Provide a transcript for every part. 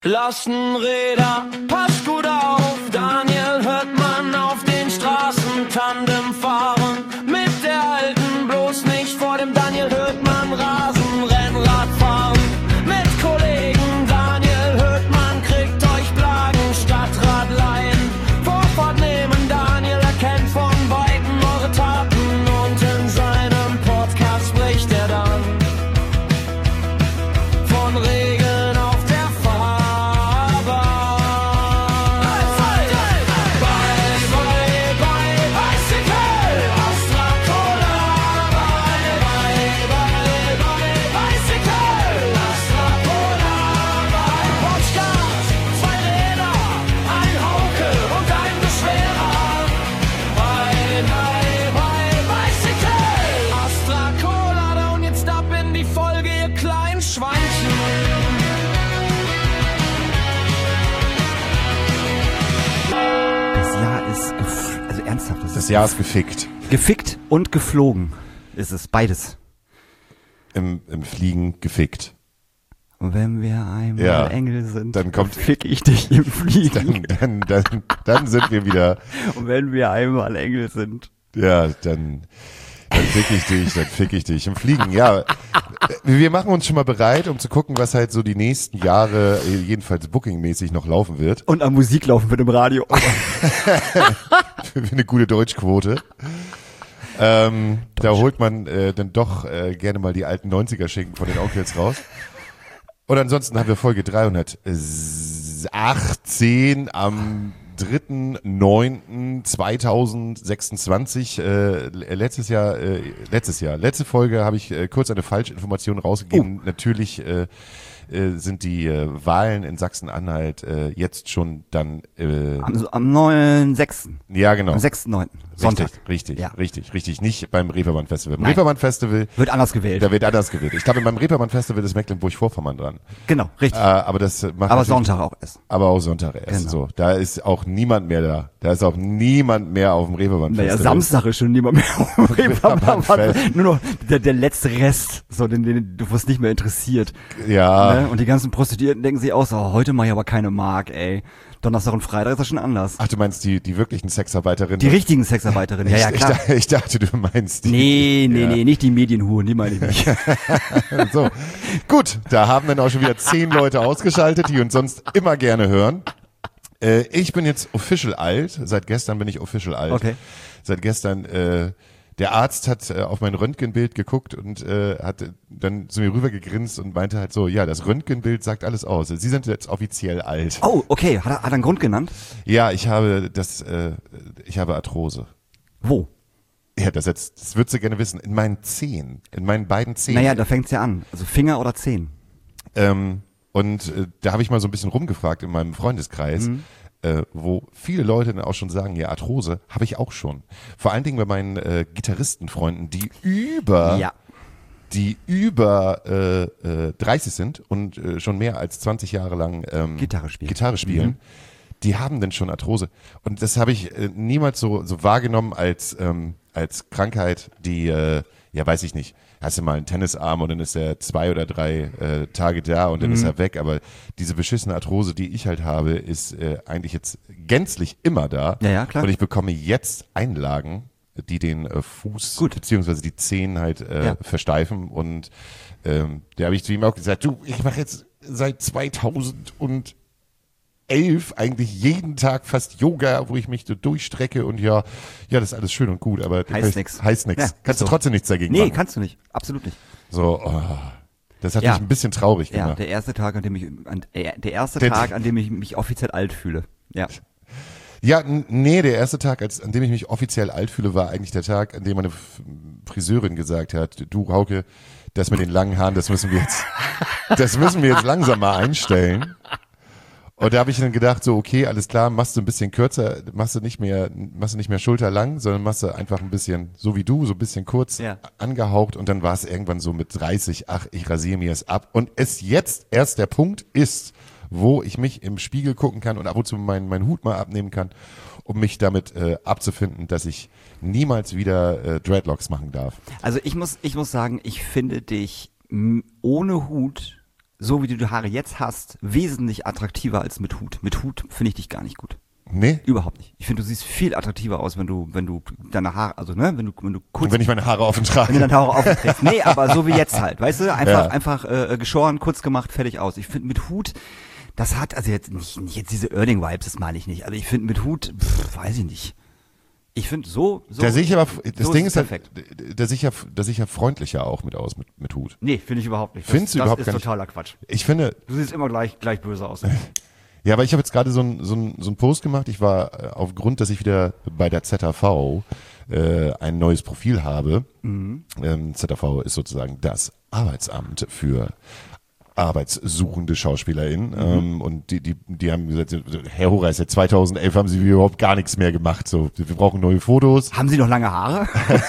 Lastenräder, passt gut auf, Daniel hört man auf den Straßen Tandem fahren. Mit der Alten bloß nicht vor dem Daniel hört man Rasenrennrad fahren. Mit Kollegen Daniel hört man, kriegt euch Plagen, Stadtrat leihen. Vorfahrt nehmen, Daniel erkennt von Weitem eure Taten und in seinem Podcast spricht er dann von Regeln auf der Fahrbahn. Bicycle, Astra Cola. Bicycle, Astra Cola. Podcast, 2 Räder, ein Hauke und ein Beschwerer. Bicycle, Astra Cola. Und jetzt ab in die Folge, ihr kleinen Schweinchen. Das Jahr ist, also ernsthaft, Das Jahr ist gefickt. gefickt und geflogen. Ist es beides. Im Fliegen gefickt. Und wenn wir einmal Ja, Engel sind, dann kommt- fick ich dich im Fliegen. Dann sind wir wieder, Und wenn wir einmal Engel sind. ja, dann fick ich dich im Fliegen. Ja, wir machen uns schon mal bereit, um zu gucken, was halt so die nächsten Jahre, jedenfalls bookingmäßig noch laufen wird. Und am Musik laufen wird im Radio. Für eine gute Deutschquote. Da holt man dann doch gerne mal die alten 90er-Schinken von den Onkels raus. Und ansonsten haben wir Folge 318 am 3.9.2026. Letzte Folge habe ich kurz eine Falschinformation rausgegeben. Natürlich sind die Wahlen in Sachsen-Anhalt jetzt schon dann Am 9.6. ja, genau. Am 6.9. Sonntag. Richtig. Ja. Richtig. Nicht beim Reeperbahn Festival. Beim Nein. Reeperbahn Festival, Wird anders gewählt. da wird anders gewählt. Ich glaube, beim Reeperbahn Festival ist Mecklenburg-Vorpommern dran. Genau, richtig. Aber das macht Aber natürlich- Sonntag auch erst. Aber auch Sonntag erst. Genau. So, da ist auch niemand mehr da. Da ist auch niemand mehr auf dem Reeperbahn Naja, Festival. Samstag ist schon niemand mehr auf dem Reeperbahn-Fest. Nur noch der letzte Rest, so den du wirst nicht mehr interessiert. Ja. Ne? Und die ganzen Prostituierten denken sich aus, oh, heute mach ich aber keine Mark, ey. Donnerstag und Freitag ist das schon anders. Ach, du meinst die wirklichen Sexarbeiterinnen? Die richtigen Sexarbeiterinnen, ja, klar. Ich dachte, du meinst die. Nee, nicht die Medienhuren, die meine ich nicht. So. Gut, da haben dann auch schon wieder 10 Leute ausgeschaltet, die uns sonst immer gerne hören. Ich bin jetzt official alt. Seit gestern bin ich official alt. Okay. Seit gestern, der Arzt hat auf mein Röntgenbild geguckt und hat dann zu mir rüber gegrinst und meinte halt so, ja, das Röntgenbild sagt alles aus. Sie sind jetzt offiziell alt. Oh, okay, hat er einen Grund genannt? Ja, ich habe Arthrose. Wo? Ja, das würdest du gerne wissen. In meinen Zehen, in meinen beiden Zehen. Naja, da fängt's ja an. Also Finger oder Zehen. Da habe ich mal so ein bisschen rumgefragt in meinem Freundeskreis, wo viele Leute dann auch schon sagen, ja, Arthrose habe ich auch schon. Vor allen Dingen bei meinen Gitarristenfreunden, die über 30 sind und schon mehr als 20 Jahre lang Gitarre spielen. Die haben dann schon Arthrose. Und das habe ich niemals so wahrgenommen als Krankheit, die, ja, weiß ich nicht, hast du mal einen Tennisarm und dann ist er 2 oder 3 Tage da und dann ist er weg. Aber diese beschissene Arthrose, die ich halt habe, ist eigentlich jetzt gänzlich immer da. Ja, klar. Und ich bekomme jetzt Einlagen, die den Fuß beziehungsweise die Zehen halt versteifen. Und da habe ich zu ihm auch gesagt, du, ich mache jetzt seit 2011 eigentlich jeden Tag fast Yoga, wo ich mich so durchstrecke und ja, das ist alles schön und gut, aber Heißt nix. Heißt nix. Ja, Kannst so. du trotzdem nichts dagegen Nee, machen. kannst du nicht. Absolut nicht. So, das hat mich ein bisschen traurig Ja, gemacht. der erste Tag, an dem ich mich offiziell alt fühle. Ja. Ja, nee, der erste Tag, an dem ich mich offiziell alt fühle, war eigentlich der Tag, an dem meine Friseurin gesagt hat, du Hauke, das mit den langen Haaren, das müssen wir jetzt langsam mal einstellen. Und da habe ich dann gedacht, so, okay, alles klar, machst du ein bisschen kürzer, machst du nicht mehr schulterlang, sondern machst du einfach ein bisschen, so wie du, so ein bisschen kurz angehaucht und dann war es irgendwann so mit 30, ach, ich rasiere mir es ab. Und es jetzt erst der Punkt ist, wo ich mich im Spiegel gucken kann und ab und zu meinen Hut mal abnehmen kann, um mich damit abzufinden, dass ich niemals wieder Dreadlocks machen darf. Also ich muss sagen, ich finde dich ohne Hut so wie du die Haare jetzt hast, wesentlich attraktiver als mit Hut. Mit Hut finde ich dich gar nicht gut. Nee? Überhaupt nicht. Ich finde, du siehst viel attraktiver aus, wenn du deine Haare, also ne, wenn du kurz, Und wenn ich meine Haare offen wenn du trage. deine Haare aufkriegst. Nee, aber so wie jetzt halt, weißt du, einfach geschoren, kurz gemacht, fertig aus. Ich finde mit Hut, das hat, also jetzt nicht jetzt diese Earning-Vibes, das meine ich nicht, aber ich finde mit Hut, weiß ich nicht. Ich finde so. Da sehe ich aber, das so Ding ist ist halt, perfekt. da sehe ich ja freundlicher auch mit Hut. Nee, finde ich überhaupt nicht. Findest du überhaupt Das gar ist nicht? totaler Quatsch. Ich finde, Du siehst immer gleich böse aus. ja, aber ich habe jetzt gerade so einen Post gemacht. Ich war aufgrund, dass ich wieder bei der ZAV ein neues Profil habe. ZAV ist sozusagen das Arbeitsamt für arbeitssuchende SchauspielerInnen. Und die haben gesagt, Herr Horace, seit 2011 haben sie überhaupt gar nichts mehr gemacht. So, wir brauchen neue Fotos. Haben Sie noch lange Haare?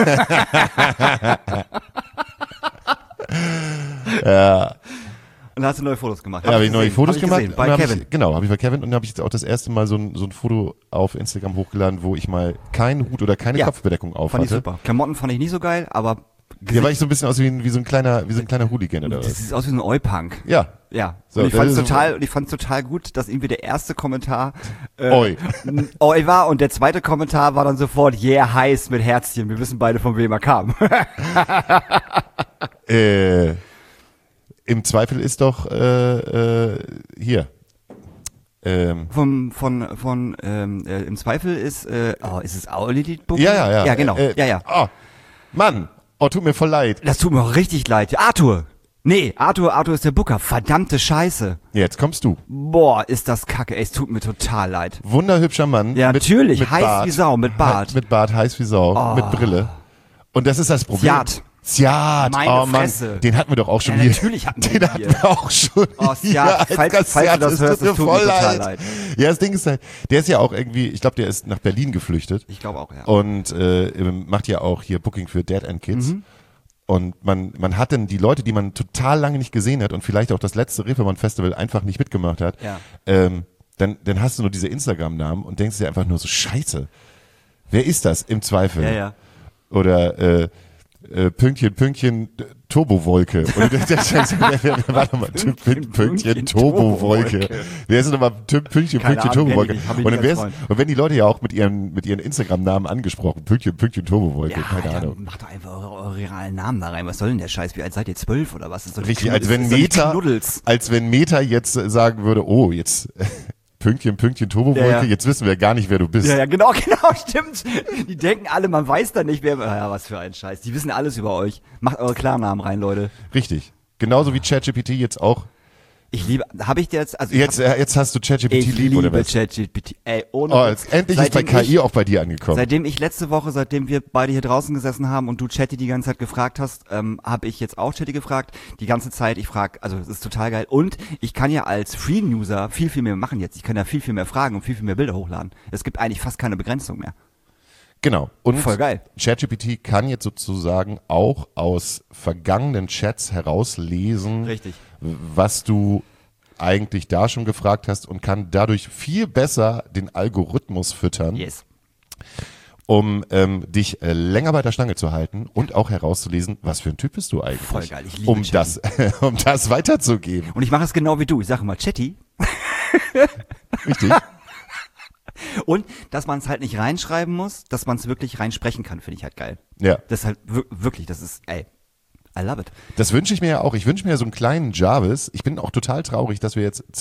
Ja. Und da hast du neue Fotos gemacht. Ja, habe ich neue Fotos gemacht. Gesehen, Und bei dann hab Kevin. Habe ich bei Kevin. Und dann habe ich jetzt auch das erste Mal so ein Foto auf Instagram hochgeladen, wo ich mal keinen Hut oder keine Ja, Kopfbedeckung auf Fand ich hatte. super. Klamotten fand ich nicht so geil, aber Ja, weil ich so ein bisschen aus wie so ein kleiner Hooligan oder das was. sieht aus wie so ein Oi-Punk. Ja. Ja. So, Und ich das fand's ist total gut, dass irgendwie der erste Kommentar Oi. ein Oi war und der zweite Kommentar war dann sofort yeah, heiß mit Herzchen. Wir wissen beide, von wem er kam. Im Zweifel ist doch hier. Im Zweifel ist ist es Our Little Book? Ja. Ja, genau. Ja. Oh, Mann. Oh, tut mir voll leid. Das tut mir auch richtig leid. Arthur. Nee, Arthur ist der Booker. Verdammte Scheiße. Jetzt kommst du. Boah, ist das kacke. Ey, es tut mir total leid. Wunderhübscher Mann. Ja, natürlich. Mit Heiß Bart. wie Sau, mit Bart. Mit Bart, heiß wie Sau. Oh. Mit Brille. Und das ist das Problem. Ziat. Meine Oh Mann, Fresse. den hatten wir doch auch schon Ja, hier. natürlich hatten wir Den ihn hier. hatten wir auch schon Oh, hier. Ziat, als falls Gast. du das hörst, es tut mir total leid. Ja, das Ding ist halt, der ist ja auch irgendwie, ich glaube, der ist nach Berlin geflüchtet. Ich glaube auch, ja. Und macht ja auch hier Booking für Dead End Kids. Und man hat dann die Leute, die man total lange nicht gesehen hat und vielleicht auch das letzte Reeperbahn Festival einfach nicht mitgemacht hat, Ja. dann hast du nur diese Instagram-Namen und denkst dir einfach nur so, Scheiße, wer ist das im Zweifel? Ja. Oder Pünktchen, Turbowolke. Und warte mal, Pünktchen, Turbowolke. Wer ist denn nochmal Pünktchen, Keine Ahnung, Turbowolke? kenn ich nicht, hab ich Und nicht dann als Freund. und wenn die Leute ja auch mit ihren Instagram-Namen angesprochen, Pünktchen, Turbowolke, keine Alter, Ahnung. macht doch einfach eure realen Namen da rein. Was soll denn der Scheiß? Wie alt seid ihr? 12 oder was? Das ist doch Richtig, Knuddels- als wenn das ist doch Meta, Knuddels. jetzt sagen würde, oh, jetzt Pünktchen, Turbowolke, Ja. jetzt wissen wir gar nicht, wer du bist. Ja, genau, stimmt. Die denken alle, man weiß da nicht, wer. Ja, was für ein Scheiß. Die wissen alles über euch. Macht eure Klarnamen rein, Leute. Richtig. Genauso wie ChatGPT jetzt auch. Ich liebe. Habe ich dir jetzt? Also Jetzt hast du ChatGPT ich lieb oder liebe was? ChatGPT. Ey, ohne Oh, Witz. jetzt endlich ist bei Seitdem KI auch bei dir angekommen. Seitdem wir beide hier draußen gesessen haben und du Chatty die ganze Zeit gefragt hast, habe ich jetzt auch Chatty gefragt. Die ganze Zeit, also es ist total geil. Und ich kann ja als Free-User viel mehr machen jetzt. Ich kann ja viel mehr fragen und viel mehr Bilder hochladen. Es gibt eigentlich fast keine Begrenzung mehr. Genau. Und Voll geil. ChatGPT kann jetzt sozusagen auch aus vergangenen Chats herauslesen, Richtig. was du eigentlich da schon gefragt hast und kann dadurch viel besser den Algorithmus füttern, Yes. um dich länger bei der Stange zu halten und auch herauszulesen, was für ein Typ bist du eigentlich. Voll geil, ich liebe um das weiterzugeben. Und ich mache es genau wie du. Ich sage mal Chatty. Richtig? Und dass man es halt nicht reinschreiben muss, dass man es wirklich reinsprechen kann, finde ich halt geil. Ja. Das ist halt wirklich, das ist, ey, I love it. Das wünsche ich mir ja auch. Ich wünsche mir so einen kleinen Jarvis. Ich bin auch total traurig, dass wir jetzt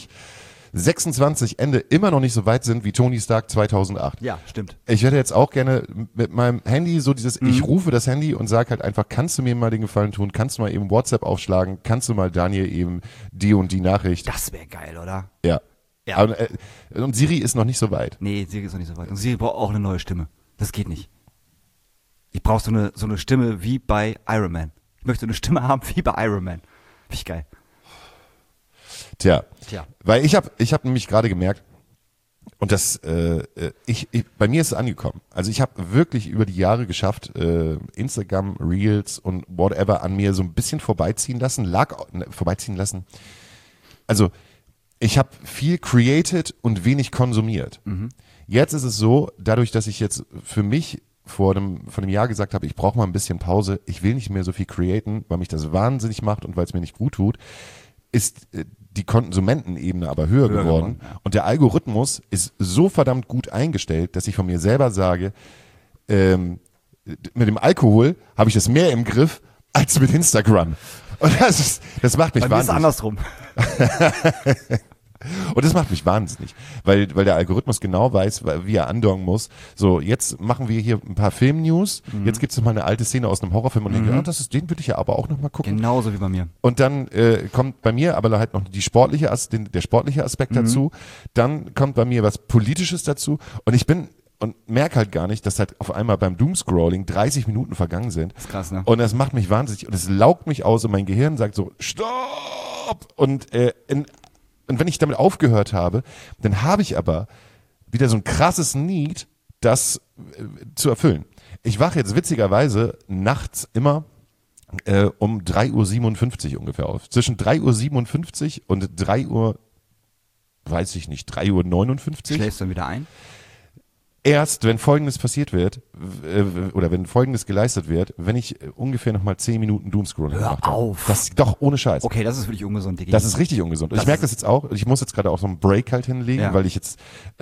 2026 Ende immer noch nicht so weit sind wie Tony Stark 2008. Ja, stimmt. Ich hätte jetzt auch gerne mit meinem Handy so ich rufe das Handy und sage halt einfach, kannst du mir mal den Gefallen tun? Kannst du mal eben WhatsApp aufschlagen? Kannst du mal Daniel eben die und die Nachricht? Das wäre geil, oder? Ja. Ja. Und Siri ist noch nicht so weit. Nee, Siri ist noch nicht so weit. Und Siri braucht auch eine neue Stimme. Das geht nicht. Ich brauche so eine Stimme wie bei Iron Man. Ich möchte eine Stimme haben wie bei Iron Man. Finde ich geil. Tja. Tja. Weil ich hab nämlich gerade gemerkt, und das, bei mir ist es angekommen. Also ich habe wirklich über die Jahre geschafft, Instagram, Reels und whatever an mir so ein bisschen vorbeiziehen lassen. Also ich habe viel created und wenig konsumiert. Jetzt ist es so, dadurch, dass ich jetzt für mich vor einem Jahr gesagt habe, ich brauche mal ein bisschen Pause, ich will nicht mehr so viel createn, weil mich das wahnsinnig macht und weil es mir nicht gut tut, ist die Konsumentenebene aber höher geworden. Und der Algorithmus ist so verdammt gut eingestellt, dass ich von mir selber sage, mit dem Alkohol habe ich das mehr im Griff als mit Instagram. Und das macht mich wahnsinnig. Bei mir ist es andersrum. Und das macht mich wahnsinnig, weil der Algorithmus genau weiß, wie er andocken muss. So, jetzt machen wir hier ein paar Film-News. Jetzt gibt es mal eine alte Szene aus einem Horrorfilm und denke, den würde ich ja aber auch noch mal gucken. Genauso wie bei mir. Und dann kommt bei mir aber halt noch der sportliche Aspekt dazu. Dann kommt bei mir was Politisches dazu. Und ich merke halt gar nicht, dass halt auf einmal beim Doomscrolling 30 Minuten vergangen sind. Das ist krass, ne? Und das macht mich wahnsinnig. Und es laugt mich aus und mein Gehirn sagt so, stopp! Und wenn ich damit aufgehört habe, dann habe ich aber wieder so ein krasses Need, das zu erfüllen. Ich wache jetzt witzigerweise nachts immer um 3:57 Uhr ungefähr auf. Zwischen 3:57 Uhr und 3 Uhr, weiß ich nicht, 3:59 Uhr. Schläfst du dann wieder ein? Erst, wenn Folgendes passiert wird, oder wenn Folgendes geleistet wird, wenn ich ungefähr nochmal 10 Minuten Doomscrolling gemacht habe. Hör auf. Das doch ohne Scheiß. Okay, das ist wirklich ungesund, Digga. Das ist richtig ungesund. Und ich merke das jetzt auch. Ich muss jetzt gerade auch so einen Break halt hinlegen, weil ich jetzt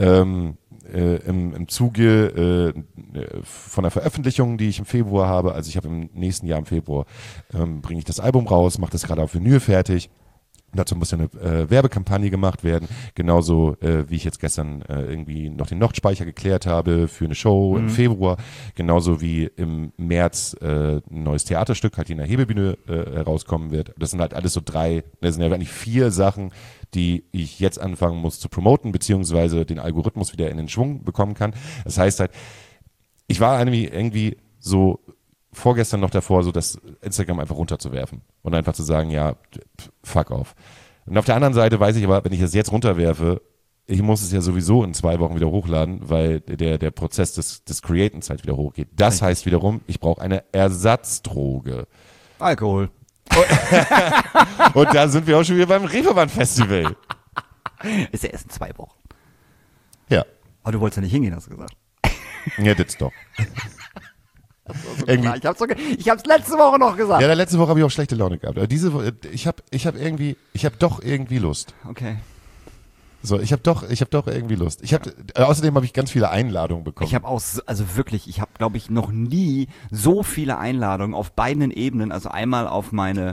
im Zuge von der Veröffentlichung, die ich im Februar habe, also ich habe im nächsten Jahr im Februar, bringe ich das Album raus, mache das gerade auf Vinyl fertig. Dazu muss ja eine Werbekampagne gemacht werden, genauso wie ich jetzt gestern irgendwie noch den Nordspeicher geklärt habe für eine Show im Februar, genauso wie im März ein neues Theaterstück halt in der Hebebühne herauskommen wird. Das sind halt alles so das sind ja eigentlich 4 Sachen, die ich jetzt anfangen muss zu promoten, beziehungsweise den Algorithmus wieder in den Schwung bekommen kann. Das heißt halt, ich war irgendwie so vorgestern noch davor, so das Instagram einfach runterzuwerfen und einfach zu sagen, ja, fuck off. Und auf der anderen Seite weiß ich aber, wenn ich es jetzt runterwerfe, ich muss es ja sowieso in 2 Wochen wieder hochladen, weil der Prozess des Createns halt wieder hochgeht. Das heißt wiederum, ich brauche eine Ersatzdroge. Alkohol. Und da sind wir auch schon wieder beim Reeperbahn-Festival. Ist ja erst in 2 Wochen. Ja. Aber du wolltest ja nicht hingehen, hast du gesagt. Ja, das doch. Klar, ich hab's letzte Woche noch gesagt. Ja, letzte Woche habe ich auch schlechte Laune gehabt. Aber diese Woche, ich habe doch irgendwie Lust. Okay. So, ich habe doch irgendwie Lust. Außerdem habe ich ganz viele Einladungen bekommen. Ich habe auch, also wirklich, ich habe, glaube ich, noch nie so viele Einladungen auf beiden Ebenen, also einmal auf meine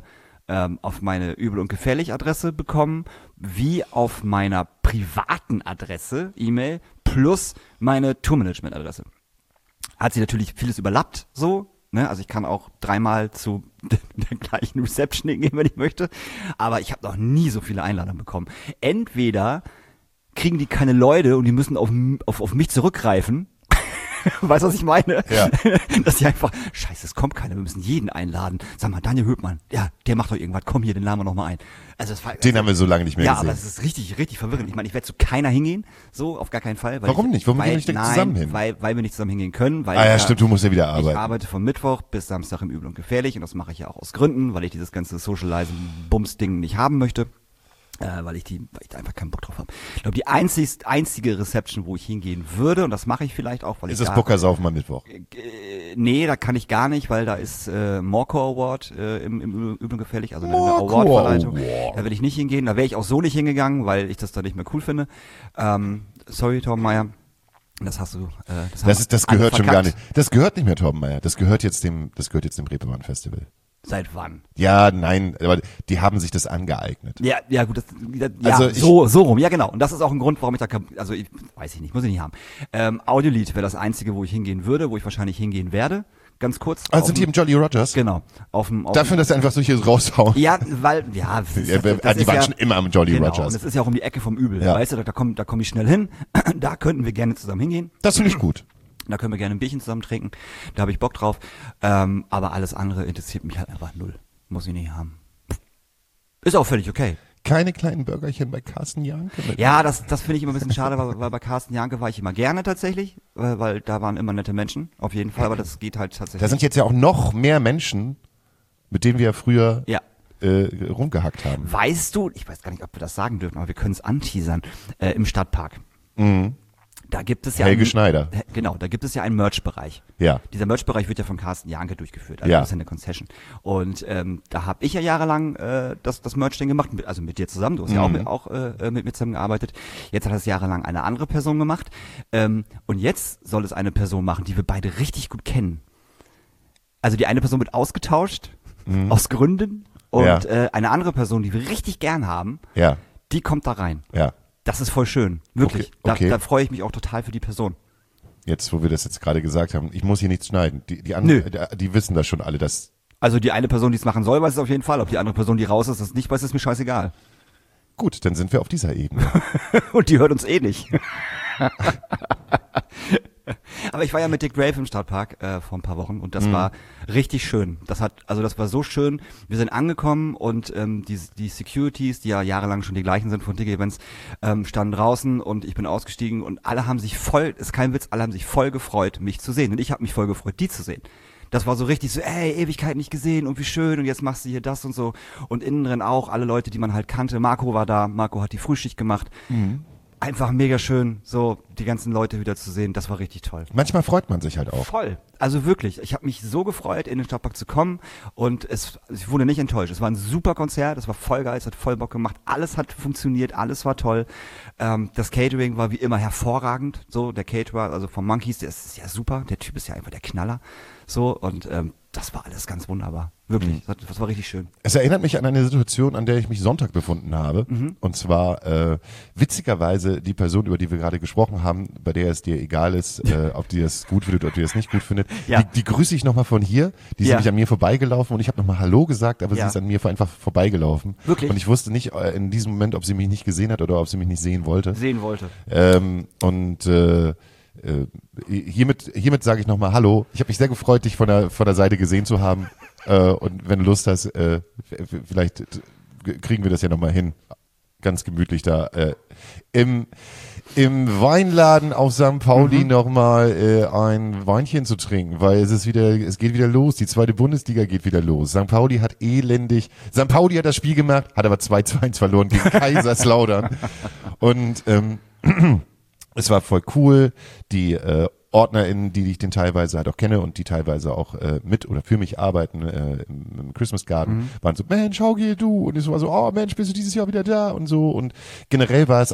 Übel- und Gefährlich-Adresse bekommen, wie auf meiner privaten Adresse, E-Mail, plus meine Tourmanagement-Adresse. Hat sich natürlich vieles überlappt, so, ne? Also ich kann auch 3-mal zu der gleichen Reception hingehen, wenn ich möchte. Aber ich habe noch nie so viele Einladungen bekommen. Entweder kriegen die keine Leute und die müssen auf mich zurückgreifen. Weißt du, was ich meine? Ja. Dass die einfach, scheiße, es kommt keiner, wir müssen jeden einladen. Sag mal, Daniel Höpmann, ja, der macht doch irgendwas, komm hier, den laden wir noch mal ein. Also das war, Den haben wir so lange nicht mehr gesehen. Ja, aber es ist richtig, richtig verwirrend. Ich meine, ich werde zu keiner hingehen, so, auf gar keinen Fall. Warum nicht? Warum gehen wir nicht zusammen hin? Weil wir nicht zusammen hingehen können. Weil Ja, stimmt, du musst ja wieder arbeiten. Ich arbeite von Mittwoch bis Samstag im Übel und Gefährlich und das mache ich ja auch aus Gründen, weil ich dieses ganze Socializen-Bums-Ding nicht haben möchte. Weil ich da einfach keinen Bock drauf habe. Ich glaube, die einzige Reception, wo ich hingehen würde, und das mache ich vielleicht auch, weil ist das Bockersaufen am Mittwoch? Nee, da kann ich gar nicht, weil da ist Morco Award im Übel und Gefährlich, also eine Award-Verleitung. Da will ich nicht hingehen, da wäre ich auch so nicht hingegangen, weil ich das da nicht mehr cool finde. Sorry, Torben Meier. Das hast du. Das gehört schon gar nicht. Das gehört nicht mehr Torben Meier. Das gehört jetzt dem Reeperbahn-Festival. Seit wann? Ja, nein, aber die haben sich das angeeignet. Ja, gut, Also so rum, ja genau. Und das ist auch ein Grund, warum ich weiß ich nicht, muss ich nicht haben. Audiolied wäre das einzige, wo ich hingehen würde, wo ich wahrscheinlich hingehen werde. Ganz kurz. Also sind die im Jolly Rogers? Genau. Dafür, dass sie einfach so hier raushauen. Ja, weil, die waren schon immer am Jolly Rogers. Und das ist ja auch um die Ecke vom Übel. Ja. Weißt du, da komm ich schnell hin. Da könnten wir gerne zusammen hingehen. Das finde ich gut. Da können wir gerne ein Bierchen zusammen trinken. Da habe ich Bock drauf. Aber alles andere interessiert mich halt einfach null. Muss ich nicht haben. Ist auch völlig okay. Keine kleinen Burgerchen bei Carsten Janke? Ja, das finde ich immer ein bisschen schade, weil bei Carsten Janke war ich immer gerne tatsächlich, weil da waren immer nette Menschen, auf jeden Fall, aber das geht halt tatsächlich. Da sind jetzt ja auch noch mehr Menschen, mit denen wir früher rumgehackt haben. Weißt du, ich weiß gar nicht, ob wir das sagen dürfen, aber wir können es anteasern, im Stadtpark. Mhm. Da gibt es ja Helge Schneider. Genau, da gibt es ja einen Merch-Bereich. Ja. Dieser Merch-Bereich wird ja von Carsten Janke durchgeführt, also Ja. das ist ja eine Concession. Und da habe ich ja jahrelang das Merch-Ding gemacht, also mit dir zusammen, du hast ja auch mit mir zusammen gearbeitet. Jetzt hat das jahrelang eine andere Person gemacht. Und jetzt soll es eine Person machen, die wir beide richtig gut kennen. Also die eine Person wird ausgetauscht, aus Gründen. Und eine andere Person, die wir richtig gern haben, Ja. die kommt da rein. Ja. Das ist voll schön, wirklich. Okay. Da freue ich mich auch total für die Person. Jetzt, wo wir das jetzt gerade gesagt haben, ich muss hier nichts schneiden. Die Nö. anderen, die wissen das schon alle, dass. Also die eine Person, die es machen soll, weiß es auf jeden Fall. Ob die andere Person, die raus ist, das nicht weiß, ist mir scheißegal. Gut, dann sind wir auf dieser Ebene. Und die hört uns eh nicht. Aber ich war ja mit Dick Grave im Stadtpark vor ein paar Wochen und das war richtig schön. Das war so schön. Wir sind angekommen und die Securities, die ja jahrelang schon die gleichen sind von Dick Events, standen draußen und ich bin ausgestiegen und alle haben sich voll, ist kein Witz, alle haben sich voll gefreut, mich zu sehen. Und ich habe mich voll gefreut, die zu sehen. Das war so richtig so, ey, Ewigkeit nicht gesehen und wie schön und jetzt machst du hier das und so. Und innen drin auch alle Leute, die man halt kannte. Marco war da, Marco hat die Frühschicht gemacht. Einfach mega schön, so die ganzen Leute wieder zu sehen, das war richtig toll. Manchmal freut man sich halt auch. Voll. Also wirklich, ich habe mich so gefreut, in den Stadtpark zu kommen und ich wurde nicht enttäuscht. Es war ein super Konzert, es war voll geil, es hat voll Bock gemacht, alles hat funktioniert, alles war toll. Das Catering war wie immer hervorragend, so der Caterer, also vom Monkeys, der ist ja super, der Typ ist ja einfach der Knaller, so und das war alles ganz wunderbar, wirklich, das war richtig schön. Es erinnert mich an eine Situation, an der ich mich Sonntag befunden habe. Und zwar witzigerweise die Person, über die wir gerade gesprochen haben, bei der es dir egal ist, ob die das gut findet oder ob die das nicht gut findet. Ja. Die grüße ich nochmal von hier. Die ist nämlich an mir vorbeigelaufen und ich habe nochmal Hallo gesagt, aber sie ist an mir einfach vorbeigelaufen. Wirklich? Und ich wusste nicht in diesem Moment, ob sie mich nicht gesehen hat oder ob sie mich nicht sehen wollte. Hiermit sage ich nochmal Hallo. Ich habe mich sehr gefreut, dich von der Seite gesehen zu haben. Und wenn du Lust hast, vielleicht kriegen wir das ja nochmal hin. Ganz gemütlich da im Weinladen auf St. Pauli nochmal ein Weinchen zu trinken, weil es geht wieder los. Die zweite Bundesliga geht wieder los. St. Pauli hat das Spiel gemacht, hat aber 2-2 verloren gegen Kaiserslautern. Und es war voll cool. Die OrdnerInnen, die ich den teilweise halt auch kenne und die teilweise auch mit oder für mich arbeiten im Christmas Garden, waren so, Mensch, Haugi, du. Und ich war so, oh Mensch, bist du dieses Jahr wieder da und so. Und generell war es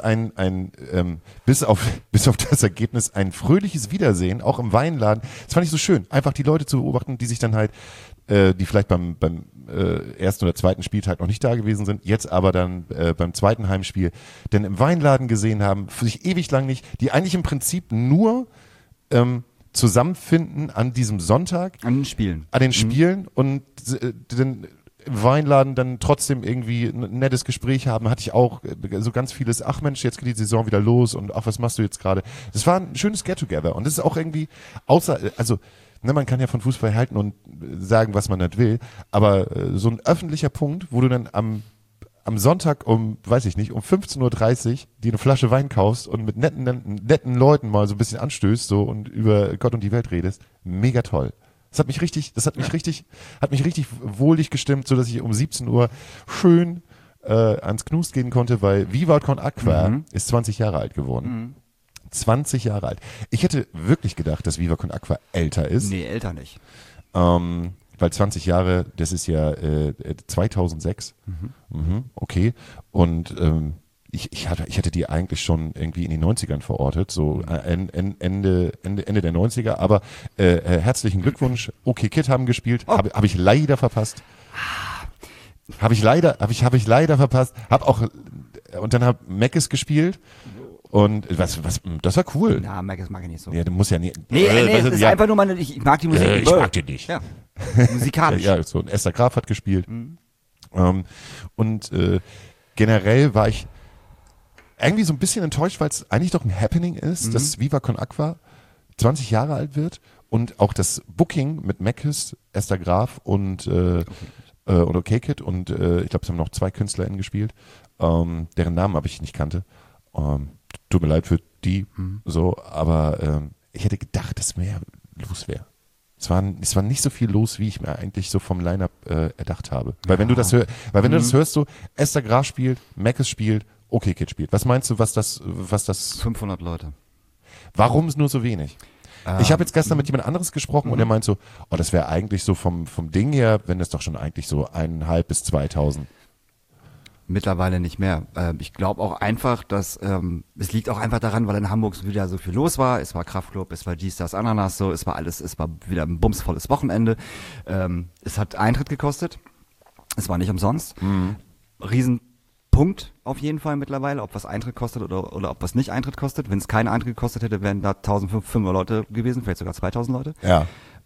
bis auf das Ergebnis ein fröhliches Wiedersehen, auch im Weinladen. Das fand ich so schön, einfach die Leute zu beobachten, die sich dann halt, die vielleicht beim ersten oder zweiten Spieltag noch nicht da gewesen sind, jetzt aber dann beim zweiten Heimspiel denn im Weinladen gesehen haben, für sich ewig lang nicht, die eigentlich im Prinzip nur zusammenfinden an diesem Sonntag. An den Spielen. An den Spielen und dann im Weinladen dann trotzdem irgendwie ein nettes Gespräch haben, hatte ich auch so ganz vieles, ach Mensch, jetzt geht die Saison wieder los und ach, was machst du jetzt gerade? Das war ein schönes Get-Together und das ist auch irgendwie man kann ja von Fußball halten und sagen, was man nicht will, aber so ein öffentlicher Punkt, wo du dann am Sonntag um 15:30 Uhr dir eine Flasche Wein kaufst und mit netten Leuten mal so ein bisschen anstößt so und über Gott und die Welt redest, mega toll. Das hat mich richtig wohlig gestimmt, so dass ich um 17 Uhr schön ans Knust gehen konnte, weil Viva con Aqua ist 20 Jahre alt geworden. 20 Jahre alt. Ich hätte wirklich gedacht, dass Viva con Aqua älter ist. Nee, älter nicht. Weil 20 Jahre, das ist ja 2006. Okay. Und ich hatte die eigentlich schon irgendwie in den 90ern verortet, so Ende der 90er. Aber herzlichen Glückwunsch. Okay Kid haben gespielt. Oh. Hab ich leider verpasst. Habe ich leider verpasst. Und dann hat Mackes gespielt. Und das war cool. Ja, Mackes mag ich nicht so. Ja, du musst ja nie. Nee, das ist einfach nur ich mag die Musik. Ich mag die nicht. Ja. Musikalisch. Ja, so ein Esther Graf hat gespielt. Generell war ich irgendwie so ein bisschen enttäuscht, weil es eigentlich doch ein Happening ist, dass Viva con Aqua 20 Jahre alt wird und auch das Booking mit Mackes, Esther Graf und Okay Kid und ich glaube, es haben noch 2 KünstlerInnen gespielt, deren Namen aber ich nicht kannte. Tut mir leid für die, so, aber ich hätte gedacht, dass mehr los wäre. Es war nicht so viel los, wie ich mir eigentlich so vom Line-Up erdacht habe. Weil wenn du das hörst, so Esther Graf spielt, Mackes spielt, Okay Kid spielt. Was meinst du, was das 500 Leute. Warum nur so wenig? Ich habe jetzt gestern mit jemand anderes gesprochen und er meint so, oh, das wäre eigentlich so vom Ding her, wenn es doch schon eigentlich so 1.500 bis 2.000. Mittlerweile nicht mehr. Ich glaube auch einfach, dass es liegt auch einfach daran, weil in Hamburg wieder so viel los war. Es war Kraftklub, es war G-Stars Ananas, so, es war wieder ein bumsvolles Wochenende. Es hat Eintritt gekostet. Es war nicht umsonst. Riesenpunkt auf jeden Fall mittlerweile, ob was Eintritt kostet oder ob was nicht Eintritt kostet. Wenn es keinen Eintritt gekostet hätte, wären da 1.500 Leute gewesen, vielleicht sogar 2.000 Leute. Ja.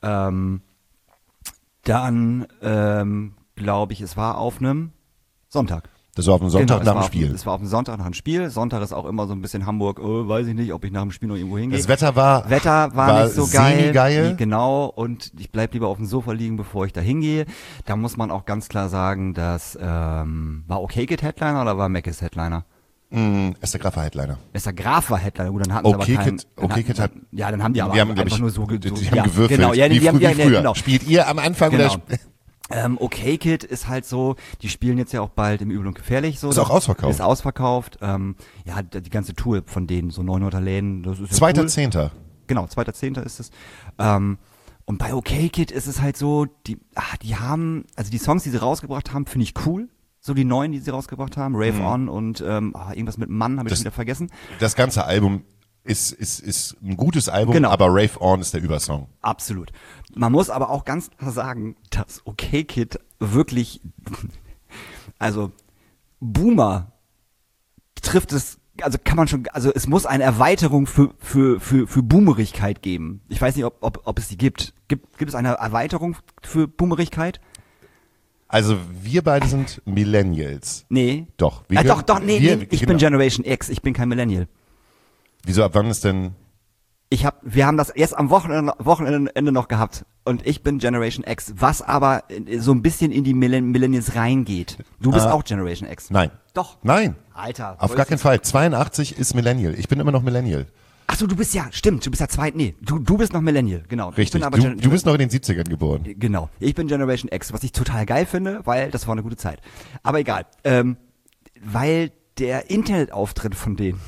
Dann glaube ich, es war auf einem Sonntag. Das war auf dem Sonntag nach dem Spiel. Es war auf dem Sonntag nach dem Spiel. Sonntag ist auch immer so ein bisschen Hamburg, weiß ich nicht, ob ich nach dem Spiel noch irgendwo hingehe. Das Wetter war nicht so geil. Semi-geil. Genau, und ich bleib lieber auf dem Sofa liegen, bevor ich da hingehe. Da muss man auch ganz klar sagen, dass war OKKid Headliner oder war Meckes Headliner? Esther Graf war Headliner. Esther Graf war Headliner, gut, dann hatten sie aber keinen. OKKid hat. Ja, dann haben die aber die haben, einfach nur so die haben gewürfelt. Genau, ja, wie früher. genau. Spielt ihr am Anfang Genau. oder OKKid ist halt so, die spielen jetzt ja auch bald im Übel und Gefährlich so. Ist auch ausverkauft. Ist ausverkauft. Ja, die ganze Tour von denen, so 900 Läden, das ist ja 2.10. Cool. Genau, 2.10. ist es. Und bei OKKid ist es halt so, die haben, also die Songs, die sie rausgebracht haben, finde ich cool. So die neuen, die sie rausgebracht haben, Rave On und irgendwas mit Mann, habe ich wieder vergessen. Das ganze Album ist ein gutes Album, Genau. aber Rave On ist der Übersong. Absolut. Man muss aber auch ganz klar sagen, dass OKKid wirklich, also Boomer trifft es, also kann man schon, also es muss eine Erweiterung für Boomerigkeit geben. Ich weiß nicht, ob es die gibt. Gibt es eine Erweiterung für Boomerigkeit? Also wir beide sind Millennials. Nee. Doch. Doch, nee, ich genau. bin Generation X, ich bin kein Millennial. Wieso, ab wann ist denn... Wir haben das jetzt am Wochenende noch gehabt und ich bin Generation X, was aber so ein bisschen in die Millennials reingeht. Du bist auch Generation X. Nein. Doch. Nein. Alter. Auf gar keinen Fall. 82 ist Millennial. Ich bin immer noch Millennial. Ach so, du bist ja, stimmt, du bist ja du bist noch Millennial, genau. Richtig. Ich bin aber Du bist noch in den 70ern geboren. Genau. Ich bin Generation X, was ich total geil finde, weil das war eine gute Zeit. Aber egal. Weil der Internetauftritt von denen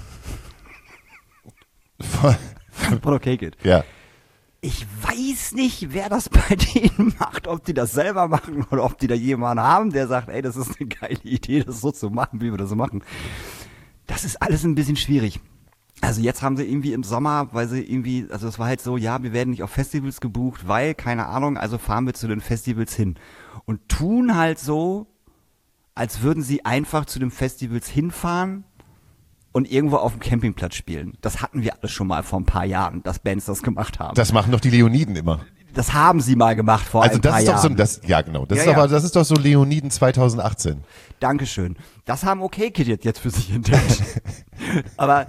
von OKKid. Ja. Ich weiß nicht, wer das bei denen macht, ob die das selber machen oder ob die da jemanden haben, der sagt, ey, das ist eine geile Idee, das so zu machen, wie wir das so machen. Das ist alles ein bisschen schwierig. Also jetzt haben sie irgendwie im Sommer, weil sie irgendwie, also es war halt so, ja, wir werden nicht auf Festivals gebucht, weil, keine Ahnung, also fahren wir zu den Festivals hin. Und tun halt so, als würden sie einfach zu den Festivals hinfahren und irgendwo auf dem Campingplatz spielen. Das hatten wir alles schon mal vor ein paar Jahren, dass Bands das gemacht haben. Das machen doch die Leoniden immer. Das haben sie mal gemacht vor ein paar Jahren. Also das ist doch so, ja genau, das ist doch so Leoniden 2018. Dankeschön. Das haben OKKid jetzt für sich entdeckt. Aber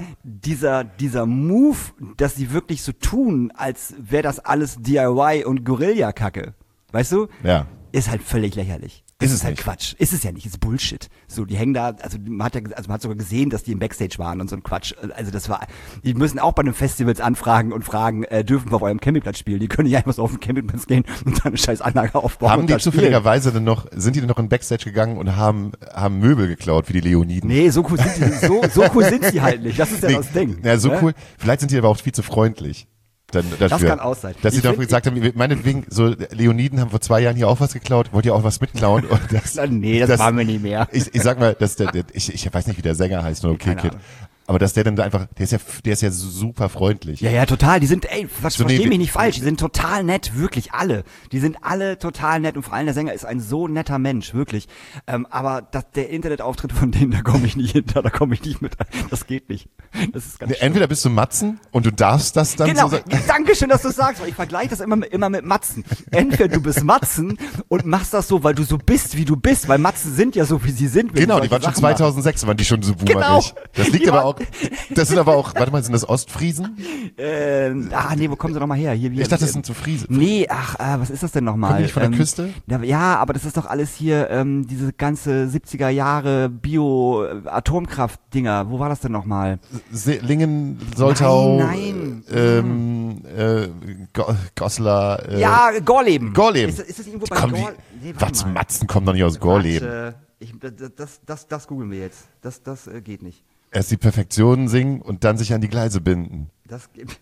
dieser Move, dass sie wirklich so tun, als wäre das alles DIY und Guerilla-Kacke, weißt du? Ja. Ist halt völlig lächerlich. Ist es halt nicht. Quatsch. Ist es ja nicht, ist Bullshit. So, die hängen da, also man hat sogar gesehen, dass die im Backstage waren und so ein Quatsch. Also die müssen auch bei den Festivals anfragen und fragen, dürfen wir auf eurem Campingplatz spielen? Die können nicht einfach so auf den Campingplatz gehen und dann eine scheiß Anlage aufbauen. Haben die zufälligerweise sind die denn noch in Backstage gegangen und haben Möbel geklaut wie die Leoniden? Nee, so cool sind die, so cool sind sie halt nicht. Das ist ja das Ding. Ja, so cool. Vielleicht sind die aber auch viel zu freundlich. Dafür, das kann auch sein. Dass sie doch gesagt haben, meinetwegen, so Leoniden haben vor 2 Jahren hier auch was geklaut, wollt ihr auch was mitklauen? Und nee, das waren wir nicht mehr. Ich sag mal, ich weiß nicht, wie der Sänger heißt, nur OKKid. Aber dass der dann da einfach, der ist ja super freundlich. Ja, total. Die sind, versteh mich nicht falsch, die sind total nett, wirklich alle. Die sind alle total nett und vor allem der Sänger ist ein so netter Mensch, wirklich. Aber der Internetauftritt von denen, da komme ich nicht hinter, da komme ich nicht mit. Das geht nicht. Das ist ganz Entweder bist du Matzen und du darfst das dann genau. so sagen. Danke schön, dass du sagst, weil ich vergleiche das immer mit Matzen. Entweder du bist Matzen und machst das so, weil du so bist, wie du bist, weil Matzen sind ja so, wie sie sind. Genau, die waren schon 2006, waren die schon so boomerig. Genau. Das liegt aber auch, das sind aber auch, warte mal, sind das Ostfriesen? Nee, wo kommen sie nochmal her? Hier, ich dachte, das sind so Friesen. Nee, was ist das denn nochmal? Kommen die nicht von der Küste? Ja, aber das ist doch alles hier, diese ganze 70er Jahre Bio-Atomkraft-Dinger. Wo war das denn nochmal? Lingen, Soltau. Nein. Goslar. Ja, Gorleben. Gorleben. Ist das irgendwo bei Gorleben? Nee, was, Matzen kommen doch nicht aus Gorleben. Das googeln wir jetzt. Das geht nicht. Erst die Perfektion singen und dann sich an die Gleise binden. Das gibt.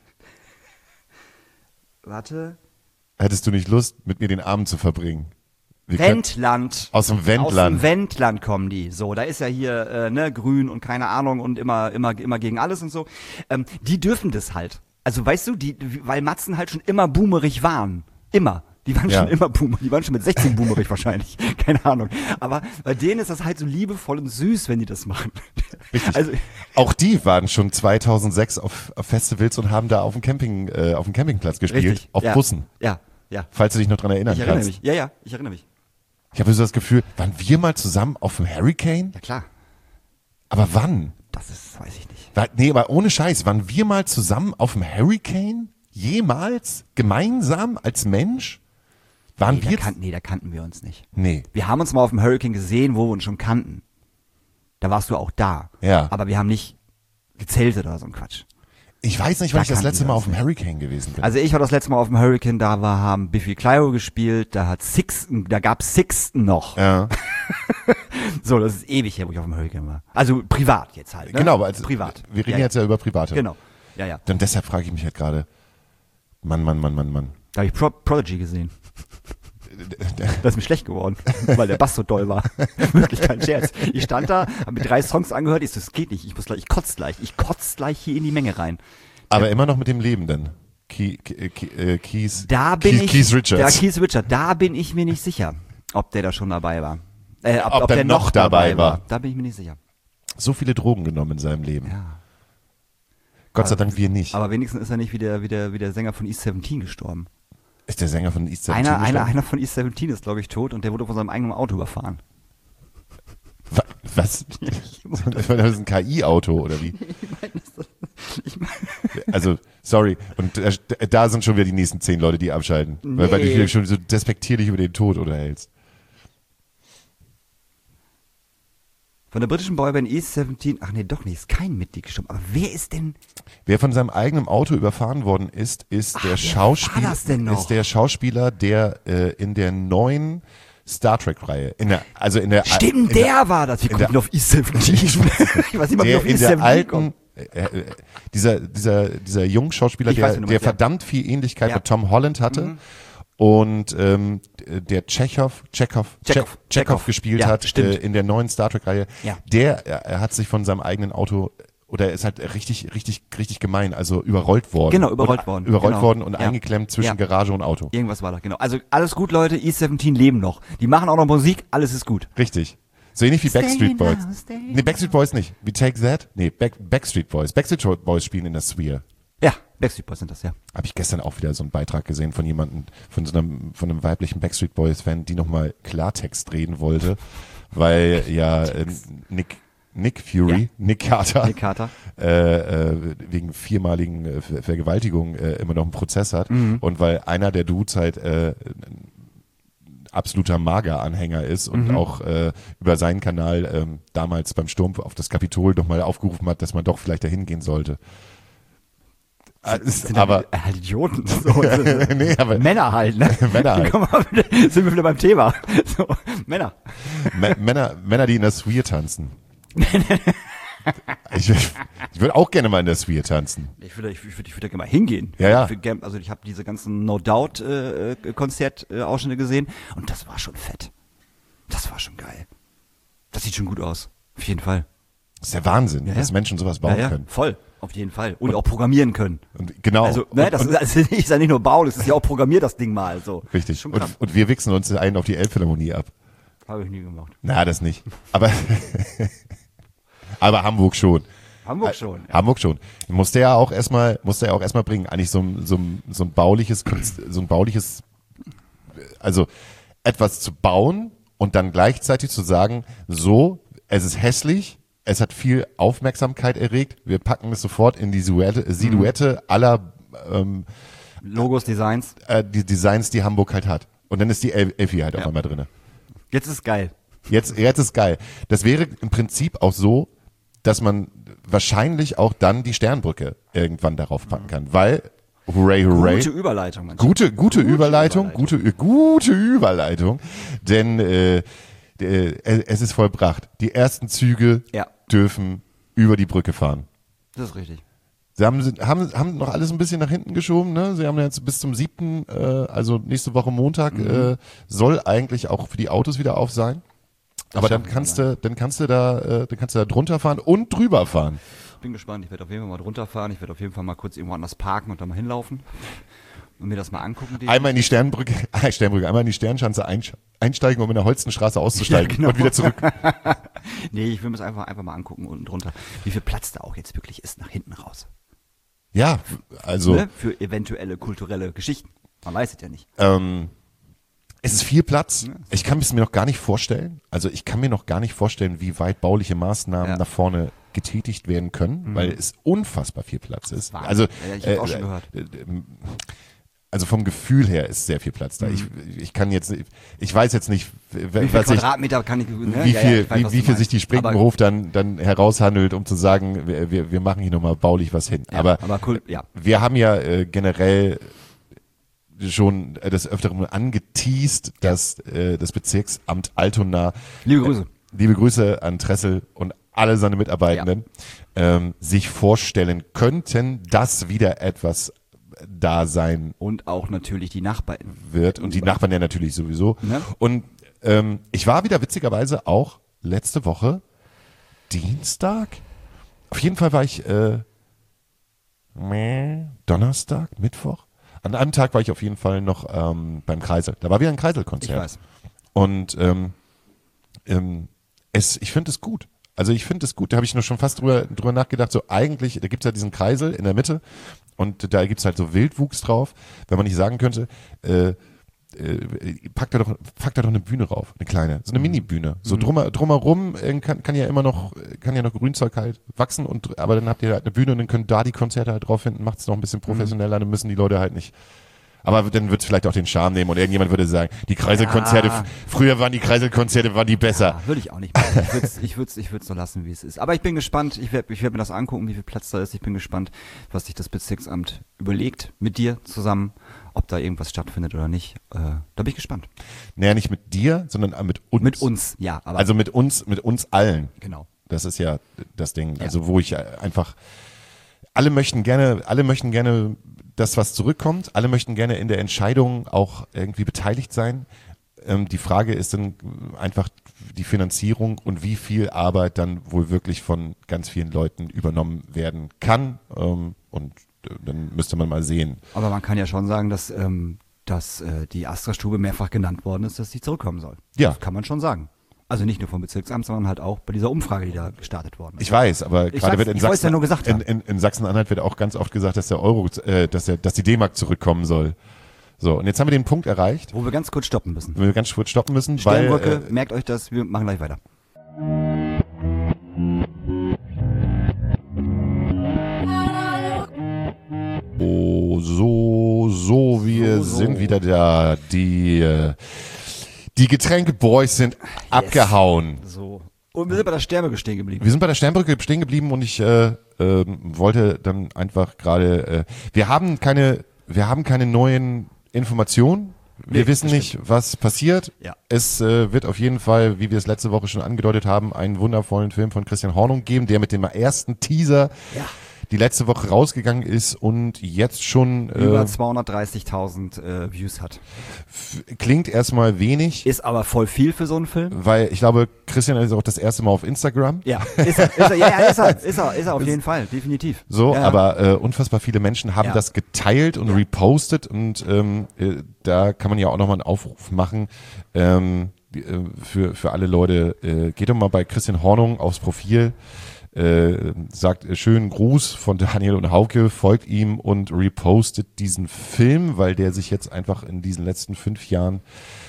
Warte. Hättest du nicht Lust, mit mir den Abend zu verbringen? Wir können- Wendland. Aus dem Wendland. Aus dem Wendland kommen die. So, da ist ja hier grün und keine Ahnung und immer gegen alles und so. Die dürfen das halt. Also weißt du, weil Matzen halt schon immer boomerig waren. Immer. Die waren Ja. schon immer boomerig. Die waren schon mit 16 boomerig wahrscheinlich. Keine Ahnung. Aber bei denen ist das halt so liebevoll und süß, wenn die das machen. Richtig. Also, Auch die waren schon 2006 auf Festivals und haben da auf dem Campingplatz gespielt. richtig. Auf ja. Bussen. Ja, ja. Falls du dich noch dran erinnern Ich erinnere kannst. mich. Ja, ich erinnere mich. Ich habe so das Gefühl, waren wir mal zusammen auf dem Hurricane? Ja, klar. Aber wann? Das weiß ich nicht. Nee, aber ohne Scheiß, waren wir mal zusammen auf dem Hurricane? Jemals? Gemeinsam als Mensch? Waren wir? Da kannten wir uns nicht. Nee. Wir haben uns mal auf dem Hurricane gesehen, wo wir uns schon kannten. Da warst du auch da. Ja. Aber wir haben nicht gezeltet oder so ein Quatsch. Ich weiß nicht, wann Da ich das kannten letzte wir Mal uns auf dem Hurricane gewesen bin. Also ich war das letzte Mal auf dem Hurricane, haben Biffy Clyro gespielt, da gab's Sixten noch. Ja. So, das ist ewig her, wo ich auf dem Hurricane war. Also privat jetzt halt, ne? Genau, aber also, privat. wir reden ja, jetzt ja über Private. Genau. Ja. Dann deshalb frage ich mich halt gerade, Mann. Da habe ich Prodigy gesehen. Das ist mir schlecht geworden, weil der Bass so doll war. Wirklich kein Scherz. Ich stand da, habe mir 3 Songs angehört, das geht nicht, ich kotz gleich hier in die Menge rein. Aber immer noch mit dem Lebenden. Keith Richards. Ja, Keith Richards, da bin ich mir nicht sicher, ob der da schon dabei war. Ob der noch dabei war. Da bin ich mir nicht sicher. So viele Drogen genommen in seinem Leben. Ja. Gott sei Dank wir nicht. Aber wenigstens ist er nicht wie der Sänger von East 17 gestorben. Ist der Sänger von East 17 Einer von East 17 ist, glaube ich, tot und der wurde von seinem eigenen Auto überfahren. Was? Das ist ein KI-Auto, oder wie? Also, sorry. Und da sind schon wieder die nächsten 10 Leute, die abschalten. Weil du dich schon so despektierlich über den Tod unterhältst. Von der britischen Boyband East 17, ach nee, doch nicht, ist kein Mitglied gestorben. Aber wer ist denn? Wer von seinem eigenen Auto überfahren worden ist, der Schauspieler, der in der neuen Star Trek-Reihe, Stimmt, der war das. Wir konnten auf East 17. Ich weiß nicht mal, wie der auf in East der 17 alten, kommt. dieser junge Schauspieler, Ich weiß, wen du der meinst, ja. verdammt viel Ähnlichkeit Ja. mit Tom Holland hatte und der Tschechow gespielt Ja, hat stimmt. in der neuen Star Trek-Reihe, Ja. der hat sich von seinem eigenen Auto oder ist halt richtig gemein, also überrollt worden. Genau, überrollt worden. Genau. worden und Ja. eingeklemmt zwischen Ja. Garage und Auto. Irgendwas war da, genau. Also alles gut, Leute, East 17 leben noch. Die machen auch noch Musik, alles ist gut. Richtig. So ähnlich wie Backstreet Boys. now, stay Nee, Backstreet Boys nicht. Wie Take That? Nee, Backstreet Boys. Backstreet Boys spielen in der Sphere. Ja, Backstreet Boys sind das, ja. Habe ich gestern auch wieder so einen Beitrag gesehen von jemandem, von einem weiblichen Backstreet Boys Fan, die nochmal Klartext reden wollte, weil ja Nick Fury, Nick Carter, wegen 4-maligen Vergewaltigung immer noch einen Prozess hat und weil einer der Dudes halt absoluter Mager-Anhänger ist und auch über seinen Kanal damals beim Sturm auf das Kapitol nochmal aufgerufen hat, dass man doch vielleicht dahin gehen sollte. Aber halt Idioten. So, nee, aber Männer halt, ne? Männer halt. Komm mal, sind wir wieder beim Thema. So, Männer. Männer, die in der Sphere tanzen. Ich würde auch gerne mal in der Sphere tanzen. Ich würde da gerne mal hingehen. Ja. Also ich habe diese ganzen No Doubt Konzertausschnitte gesehen und das war schon fett. Das war schon geil. Das sieht schon gut aus. Auf jeden Fall. Das ist der Wahnsinn, Ja, ja. dass Menschen sowas bauen können. Voll. Auf jeden Fall. Und auch programmieren können. Und genau. Also, ne, das ist ja nicht nur bauen, das ist ja auch programmiert, das Ding mal. So. Richtig. Schon krass. Und wir wichsen uns einen auf die Elbphilharmonie ab. Habe ich nie gemacht. Na, das nicht. Aber Hamburg schon. Hamburg schon. Ja. Hamburg schon. Musste ja auch erstmal bringen. Eigentlich so ein bauliches, also etwas zu bauen und dann gleichzeitig zu sagen, so, es ist hässlich, es hat viel Aufmerksamkeit erregt, wir packen es sofort in die Silhouette aller Logos, Designs. die Designs, die Hamburg halt hat. Und dann ist die Elfi halt auf einmal drinne. Jetzt ist geil. Jetzt ist geil. Das wäre im Prinzip auch so, dass man wahrscheinlich auch dann die Sternbrücke irgendwann darauf packen kann, weil hooray, Gute Überleitung, manchmal. gute Überleitung, gute Überleitung, denn es ist vollbracht. Die ersten Züge Ja. dürfen über die Brücke fahren. Das ist richtig. Sie haben noch alles ein bisschen nach hinten geschoben, ne? Sie haben jetzt bis zum 7., also nächste Woche Montag, soll eigentlich auch für die Autos wieder auf sein. Aber dann kannst du da drunter fahren und drüber fahren. Ich bin gespannt, ich werde auf jeden Fall mal drunter fahren, ich werde auf jeden Fall mal kurz irgendwo anders parken und dann mal hinlaufen und mir das mal angucken. Einmal in die Sternbrücke, einmal in die Sternschanze einsteigen, um in der Holstenstraße auszusteigen, ja, genau. und wieder zurück. Nee, ich will mir das einfach mal angucken unten drunter, wie viel Platz da auch jetzt wirklich ist nach hinten raus. Ja, also. Ne? Für eventuelle kulturelle Geschichten. Man weiß es ja nicht. Es ist viel Platz. Ich kann es mir noch gar nicht vorstellen. Also ich kann mir noch gar nicht vorstellen, wie weit bauliche Maßnahmen nach vorne getätigt werden können, weil es unfassbar viel Platz ist. Also, ich habe auch schon gehört. Also vom Gefühl her ist sehr viel Platz da. Ich kann jetzt, ich weiß jetzt nicht, wie viel Quadratmeter kann ich, ne? wie viel sich die Sprinkenhof dann heraushandelt, um zu sagen, wir machen hier nochmal baulich was hin. Ja, aber cool, ja. Wir haben ja generell schon des Öfteren angeteast, dass das Bezirksamt Altona, liebe Grüße an Tressel und alle seine Mitarbeitenden, sich vorstellen könnten, dass wieder etwas da sein und auch natürlich die Nachbarn wird und die Nachbarn ja natürlich sowieso. Ne? Und ich war wieder witzigerweise auch letzte Woche Dienstag. Auf jeden Fall war ich Donnerstag, Mittwoch. An einem Tag war ich auf jeden Fall noch beim Kreisel. Da war wieder ein Kreiselkonzert. Ich weiß. Und ich finde es gut. Also ich finde es gut. Da habe ich nur schon fast drüber nachgedacht. So eigentlich, da gibt es ja diesen Kreisel in der Mitte und da gibt es halt so Wildwuchs drauf. Wenn man nicht sagen könnte, packt da doch eine Bühne rauf, eine kleine, so eine Mini-Bühne. So drumherum kann ja noch Grünzeug halt wachsen aber dann habt ihr halt eine Bühne und dann können da die Konzerte halt drauf finden, macht es noch ein bisschen professioneller, dann müssen die Leute halt nicht. Aber dann wird es vielleicht auch den Charme nehmen und irgendjemand würde sagen, die Kreiselkonzerte, früher waren die Kreiselkonzerte, waren die besser. Ja, würde ich auch nicht machen. Ich würde es so lassen, wie es ist. Aber ich bin gespannt, ich werd mir das angucken, wie viel Platz da ist. Ich bin gespannt, was sich das Bezirksamt überlegt, mit dir zusammen, ob da irgendwas stattfindet oder nicht. Da bin ich gespannt. Naja, nicht mit dir, sondern mit uns. Mit uns, ja. Aber also mit uns allen. Genau. Das ist ja das Ding. Ja. Also wo ich einfach, alle möchten gerne das, was zurückkommt. Alle möchten gerne in der Entscheidung auch irgendwie beteiligt sein. Die Frage ist dann einfach die Finanzierung und wie viel Arbeit dann wohl wirklich von ganz vielen Leuten übernommen werden kann. Und dann müsste man mal sehen. Aber man kann ja schon sagen, dass die Astra-Stube mehrfach genannt worden ist, dass sie zurückkommen soll. Ja. Das kann man schon sagen. Also nicht nur vom Bezirksamt, sondern halt auch bei dieser Umfrage, die da gestartet worden ist. Ich weiß, aber gerade wird in Sachsen-Anhalt wird auch ganz oft gesagt, dass der Euro, dass die D-Mark zurückkommen soll. So, und jetzt haben wir den Punkt erreicht. Wo wir ganz kurz stoppen müssen. Sternbrücke, merkt euch das, wir machen gleich weiter. Wir sind wieder da. Die Getränke-Boys sind abgehauen. So. Und wir sind bei der Sternbrücke stehen geblieben. Und ich wollte dann einfach gerade, wir haben keine neuen Informationen. Wir wissen nicht, was passiert. Ja. Es wird auf jeden Fall, wie wir es letzte Woche schon angedeutet haben, einen wundervollen Film von Christian Hornung geben, der mit dem ersten Teaser die letzte Woche rausgegangen ist und jetzt schon über 230.000 Views hat. Klingt erstmal wenig. Ist aber voll viel für so einen Film. Weil ich glaube, Christian ist auch das erste Mal auf Instagram. Ja, ist er auf jeden Fall, definitiv. So, ja. Aber unfassbar viele Menschen haben das geteilt und repostet und da kann man ja auch nochmal einen Aufruf machen für alle Leute. Geht doch mal bei Christian Hornung aufs Profil. Sagt schönen Gruß von Daniel und Hauke, folgt ihm und repostet diesen Film, weil der sich jetzt einfach in diesen letzten 5 Jahren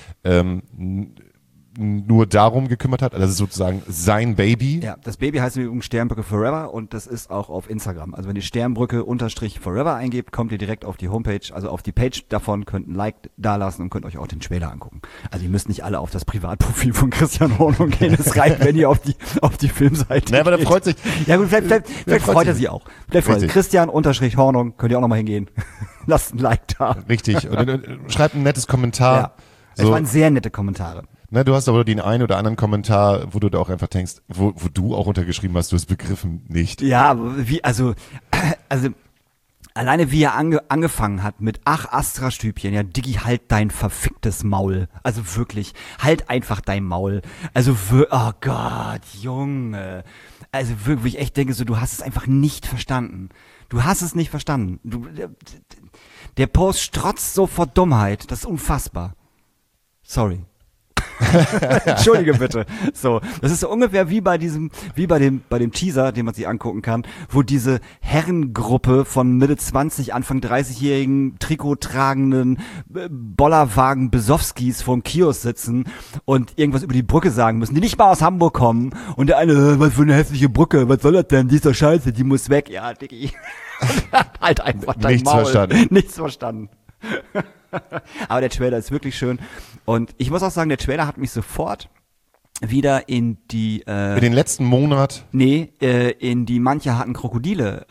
nur darum gekümmert hat. Also das ist sozusagen sein Baby. Ja, das Baby heißt übrigens Sternbrücke Forever und das ist auch auf Instagram. Also wenn ihr Sternbrücke_Forever eingebt, kommt ihr direkt auf die Homepage, also auf die Page davon, könnt ein Like dalassen und könnt euch auch den Trailer angucken. Also ihr müsst nicht alle auf das Privatprofil von Christian Hornung gehen. Es reicht, wenn ihr auf die Filmseite geht. Aber der freut sich. Ja gut, vielleicht freut er sich auch. Vielleicht freut sich. Christian_Hornung, könnt ihr auch nochmal hingehen. Lasst ein Like da. Richtig. Und schreibt ein nettes Kommentar. Ja. Es waren sehr nette Kommentare. Ne, du hast aber den einen oder anderen Kommentar, wo du da auch einfach denkst, wo du auch untergeschrieben hast, du hast begriffen nicht. Ja, also alleine wie er angefangen hat mit ach Astra-Stübchen, ja Diggi, halt dein verficktes Maul. Also wirklich, halt einfach dein Maul. Also oh Gott, Junge. Also wirklich, ich echt denke so, du hast es einfach nicht verstanden. Du hast es nicht verstanden. Der Post strotzt so vor Dummheit, das ist unfassbar. Sorry. Entschuldige bitte. So, das ist so ungefähr wie bei dem Teaser, den man sich angucken kann, wo diese Herrengruppe von Mitte 20, Anfang 30-jährigen Trikottragenden Bollerwagen Besowskis vorm Kiosk sitzen und irgendwas über die Brücke sagen müssen, die nicht mal aus Hamburg kommen und der eine, was für eine hässliche Brücke, was soll das denn, die ist doch scheiße, die muss weg. Ja, Diggi. Halt einfach dein Nichts Maul. verstanden. Nichts verstanden. Aber der Trailer ist wirklich schön. Und ich muss auch sagen, der Trailer hat mich sofort wieder in die In den letzten Monat, in die manche hatten Krokodile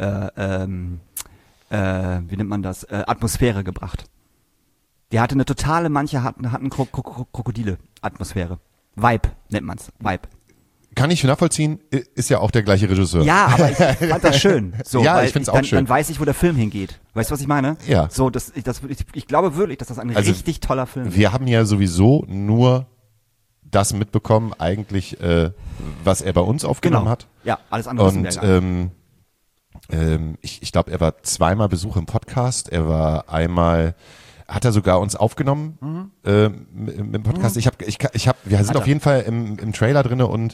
wie nennt man das, Atmosphäre gebracht. Der hatte eine totale manche hatten Krokodile Atmosphäre. Vibe nennt man's. Vibe. kann ich nachvollziehen, ist ja auch der gleiche Regisseur. Ja, aber ich fand das schön. So, Ja, weil ich find's auch schön. Dann weiß ich, wo der Film hingeht. Weißt du, was ich meine? Ja. So, ich glaube wirklich, dass das ein Also, richtig toller Film ist. Wir haben ja sowieso nur das mitbekommen, eigentlich, was er bei uns aufgenommen hat. Ja, alles andere wissen wir Und gar nicht. ich glaube, er war zweimal Besuch im Podcast. Er war einmal, hat er sogar uns aufgenommen im Podcast. Wir sind auf jeden Fall im Trailer drinne und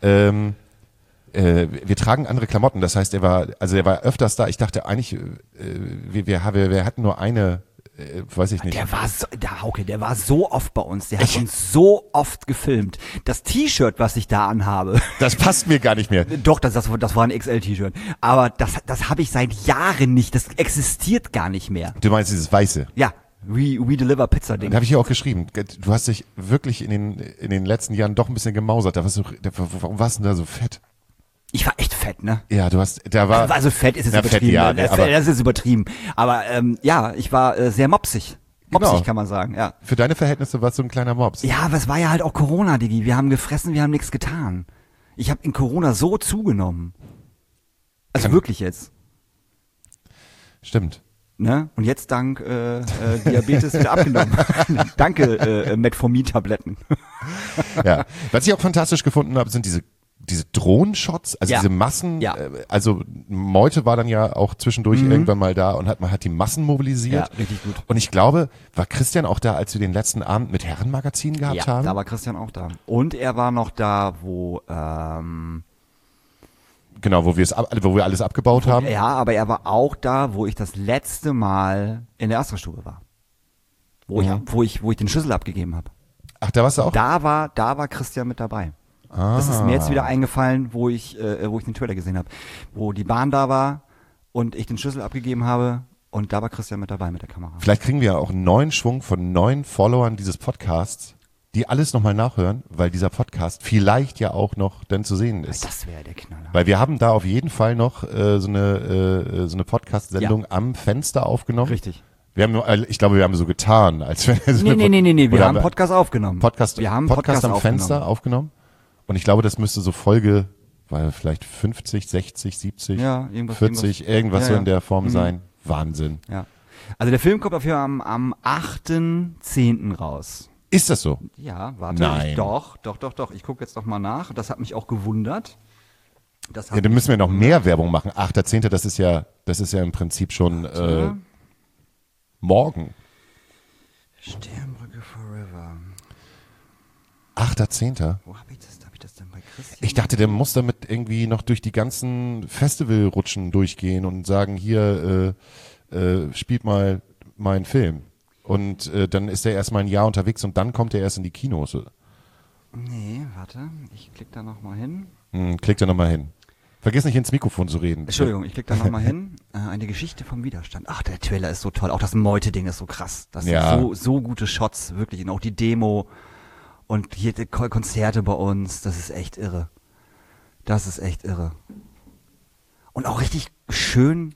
wir tragen andere Klamotten. Das heißt, er war öfters da. Ich dachte eigentlich, wir hatten nur eine, weiß ich nicht. Der war so oft bei uns. Der hat uns so oft gefilmt. Das T-Shirt, was ich da anhabe, Das passt mir gar nicht mehr. doch, das war ein XL-T-Shirt. Aber das habe ich seit Jahren nicht. Das existiert gar nicht mehr. Du meinst dieses Weiße. Ja, We Deliver Pizza Ding. Da habe ich ja auch geschrieben. Du hast dich wirklich in den letzten Jahren doch ein bisschen gemausert. Warum warst du denn da so fett? Ich war echt fett, ne? Ja, Also fett ist jetzt Na, fett, übertrieben. ja, Ne? aber- Das ist jetzt übertrieben. Aber ja, ich war sehr mopsig. Mopsig Genau. kann man sagen, ja. Für deine Verhältnisse warst du ein kleiner Mops. Ja, aber es war ja halt auch Corona, Diggi. Wir haben gefressen, wir haben nichts getan. Ich habe in Corona so zugenommen. Also wirklich jetzt. Stimmt. Ne? Und jetzt dank Diabetes wieder abgenommen. Danke, Metformin-Tabletten. Ja. Was ich auch fantastisch gefunden habe, sind diese Drohnen-Shots, also Ja. diese Massen. Ja. Also Meute war dann ja auch zwischendurch irgendwann mal da und man hat die Massen mobilisiert. Ja, richtig gut. Und ich glaube, war Christian auch da, als wir den letzten Abend mit Herrenmagazin gehabt Ja, haben? da war Christian auch da. Und er war noch da, wo Genau, wo wir alles abgebaut haben. ja, aber er war auch da, wo ich das letzte Mal in der Astra-Stube war. Wo ich den Schlüssel abgegeben habe. Ach, da warst du auch? Da war Christian mit dabei. Das ist mir jetzt wieder eingefallen, wo ich den Trailer gesehen habe. Wo die Bahn da war und ich den Schlüssel abgegeben habe und da war Christian mit dabei mit der Kamera. Vielleicht kriegen wir ja auch einen neuen Schwung von neuen Followern dieses Podcasts, die alles nochmal nachhören, weil dieser Podcast vielleicht ja auch noch dann zu sehen ist. Das wäre der Knaller. Weil wir haben da auf jeden Fall noch so eine Podcast-Sendung am Fenster aufgenommen. Richtig. Ich glaube, wir haben so getan, als wenn Nee, wir Oder haben einen Podcast aufgenommen. wir haben Podcast am Fenster aufgenommen. Und ich glaube, das müsste so Folge, weil vielleicht 50, 60, 70, Ja, 40, irgendwas so Ja, in der Form Mhm. sein. Wahnsinn. Ja. Also der Film kommt auf jeden Fall am 8.10. raus. Ist das so? Ja, warte. Nein. Doch. Ich gucke jetzt noch mal nach. Das hat mich auch gewundert. Ja, dann müssen wir noch mehr Werbung machen. 8.10., das ist ja im Prinzip schon morgen. Sternbrücke Forever. 8.10. Wo habe ich das? Habe ich das denn bei Christian? Ich dachte, der muss damit irgendwie noch durch die ganzen Festivalrutschen durchgehen und sagen, hier, spielt mal meinen Film. Und dann ist er erstmal ein Jahr unterwegs und dann kommt er erst in die Kinos. Nee, warte. Ich klicke da noch mal hin. Klick da nochmal hin. Vergiss nicht ins Mikrofon zu reden. Entschuldigung, ich klicke da noch mal hin. Eine Geschichte vom Widerstand. Ach, der Trailer ist so toll. Auch das Meute-Ding ist so krass. Das Ja. sind so gute Shots, wirklich. Und auch die Demo und hier die Konzerte bei uns. Das ist echt irre. Das ist echt irre. Und auch richtig schön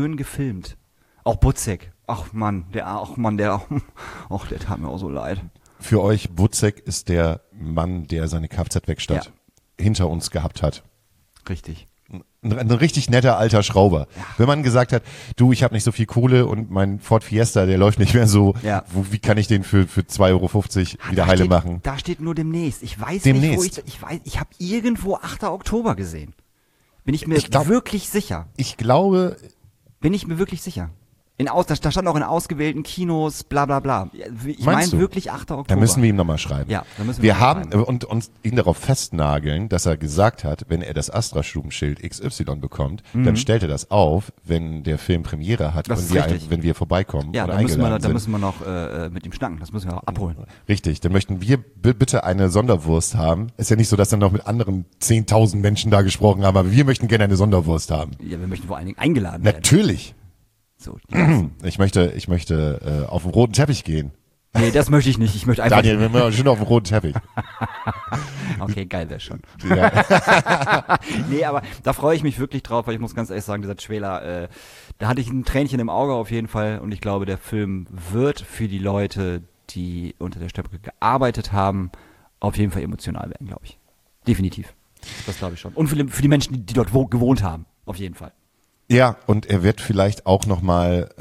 gefilmt. Auch Butzek. Der tat mir auch so leid. Für euch, Wutzek ist der Mann, der seine Kfz-Werkstatt hinter uns gehabt hat. Richtig. Ein richtig netter alter Schrauber. Ja. Wenn man gesagt hat, du, ich habe nicht so viel Kohle und mein Ford Fiesta, der läuft nicht mehr so, wie kann ich den für 2,50 Euro wieder heile machen? Da steht nur demnächst. Ich weiß demnächst. nicht, ich habe irgendwo 8. Oktober gesehen. Bin ich mir wirklich sicher. Bin ich mir wirklich sicher. Da stand auch in ausgewählten Kinos, bla bla bla. Ich meine wirklich 8. Oktober. Da müssen wir ihm nochmal schreiben. Ja, da müssen wir haben und uns ihn darauf festnageln, dass er gesagt hat, wenn er das Astra-Stubenschild XY bekommt, dann stellt er das auf, wenn der Film Premiere hat und wenn wir vorbeikommen oder eingeladen sind. Da müssen wir noch mit ihm schnacken, das müssen wir auch abholen. Richtig, dann möchten wir bitte eine Sonderwurst haben. Ist ja nicht so, dass dann noch mit anderen 10.000 Menschen da gesprochen haben, aber wir möchten gerne eine Sonderwurst haben. Ja, wir möchten vor allen Dingen eingeladen werden. Natürlich. So, ich möchte auf den roten Teppich gehen. Nee, das möchte ich nicht. Ich möchte einfach. Daniel, wir möchten schön auf den roten Teppich. Okay, geil wäre schon. Ja. Nee, aber da freue ich mich wirklich drauf, weil ich muss ganz ehrlich sagen, dieser Trailer, da hatte ich ein Tränchen im Auge auf jeden Fall und ich glaube, der Film wird für die Leute, die unter der Strecke gearbeitet haben, auf jeden Fall emotional werden, glaube ich. Definitiv. Das glaube ich schon. Und für die Menschen, die dort gewohnt haben, auf jeden Fall. Ja, und er wird vielleicht auch nochmal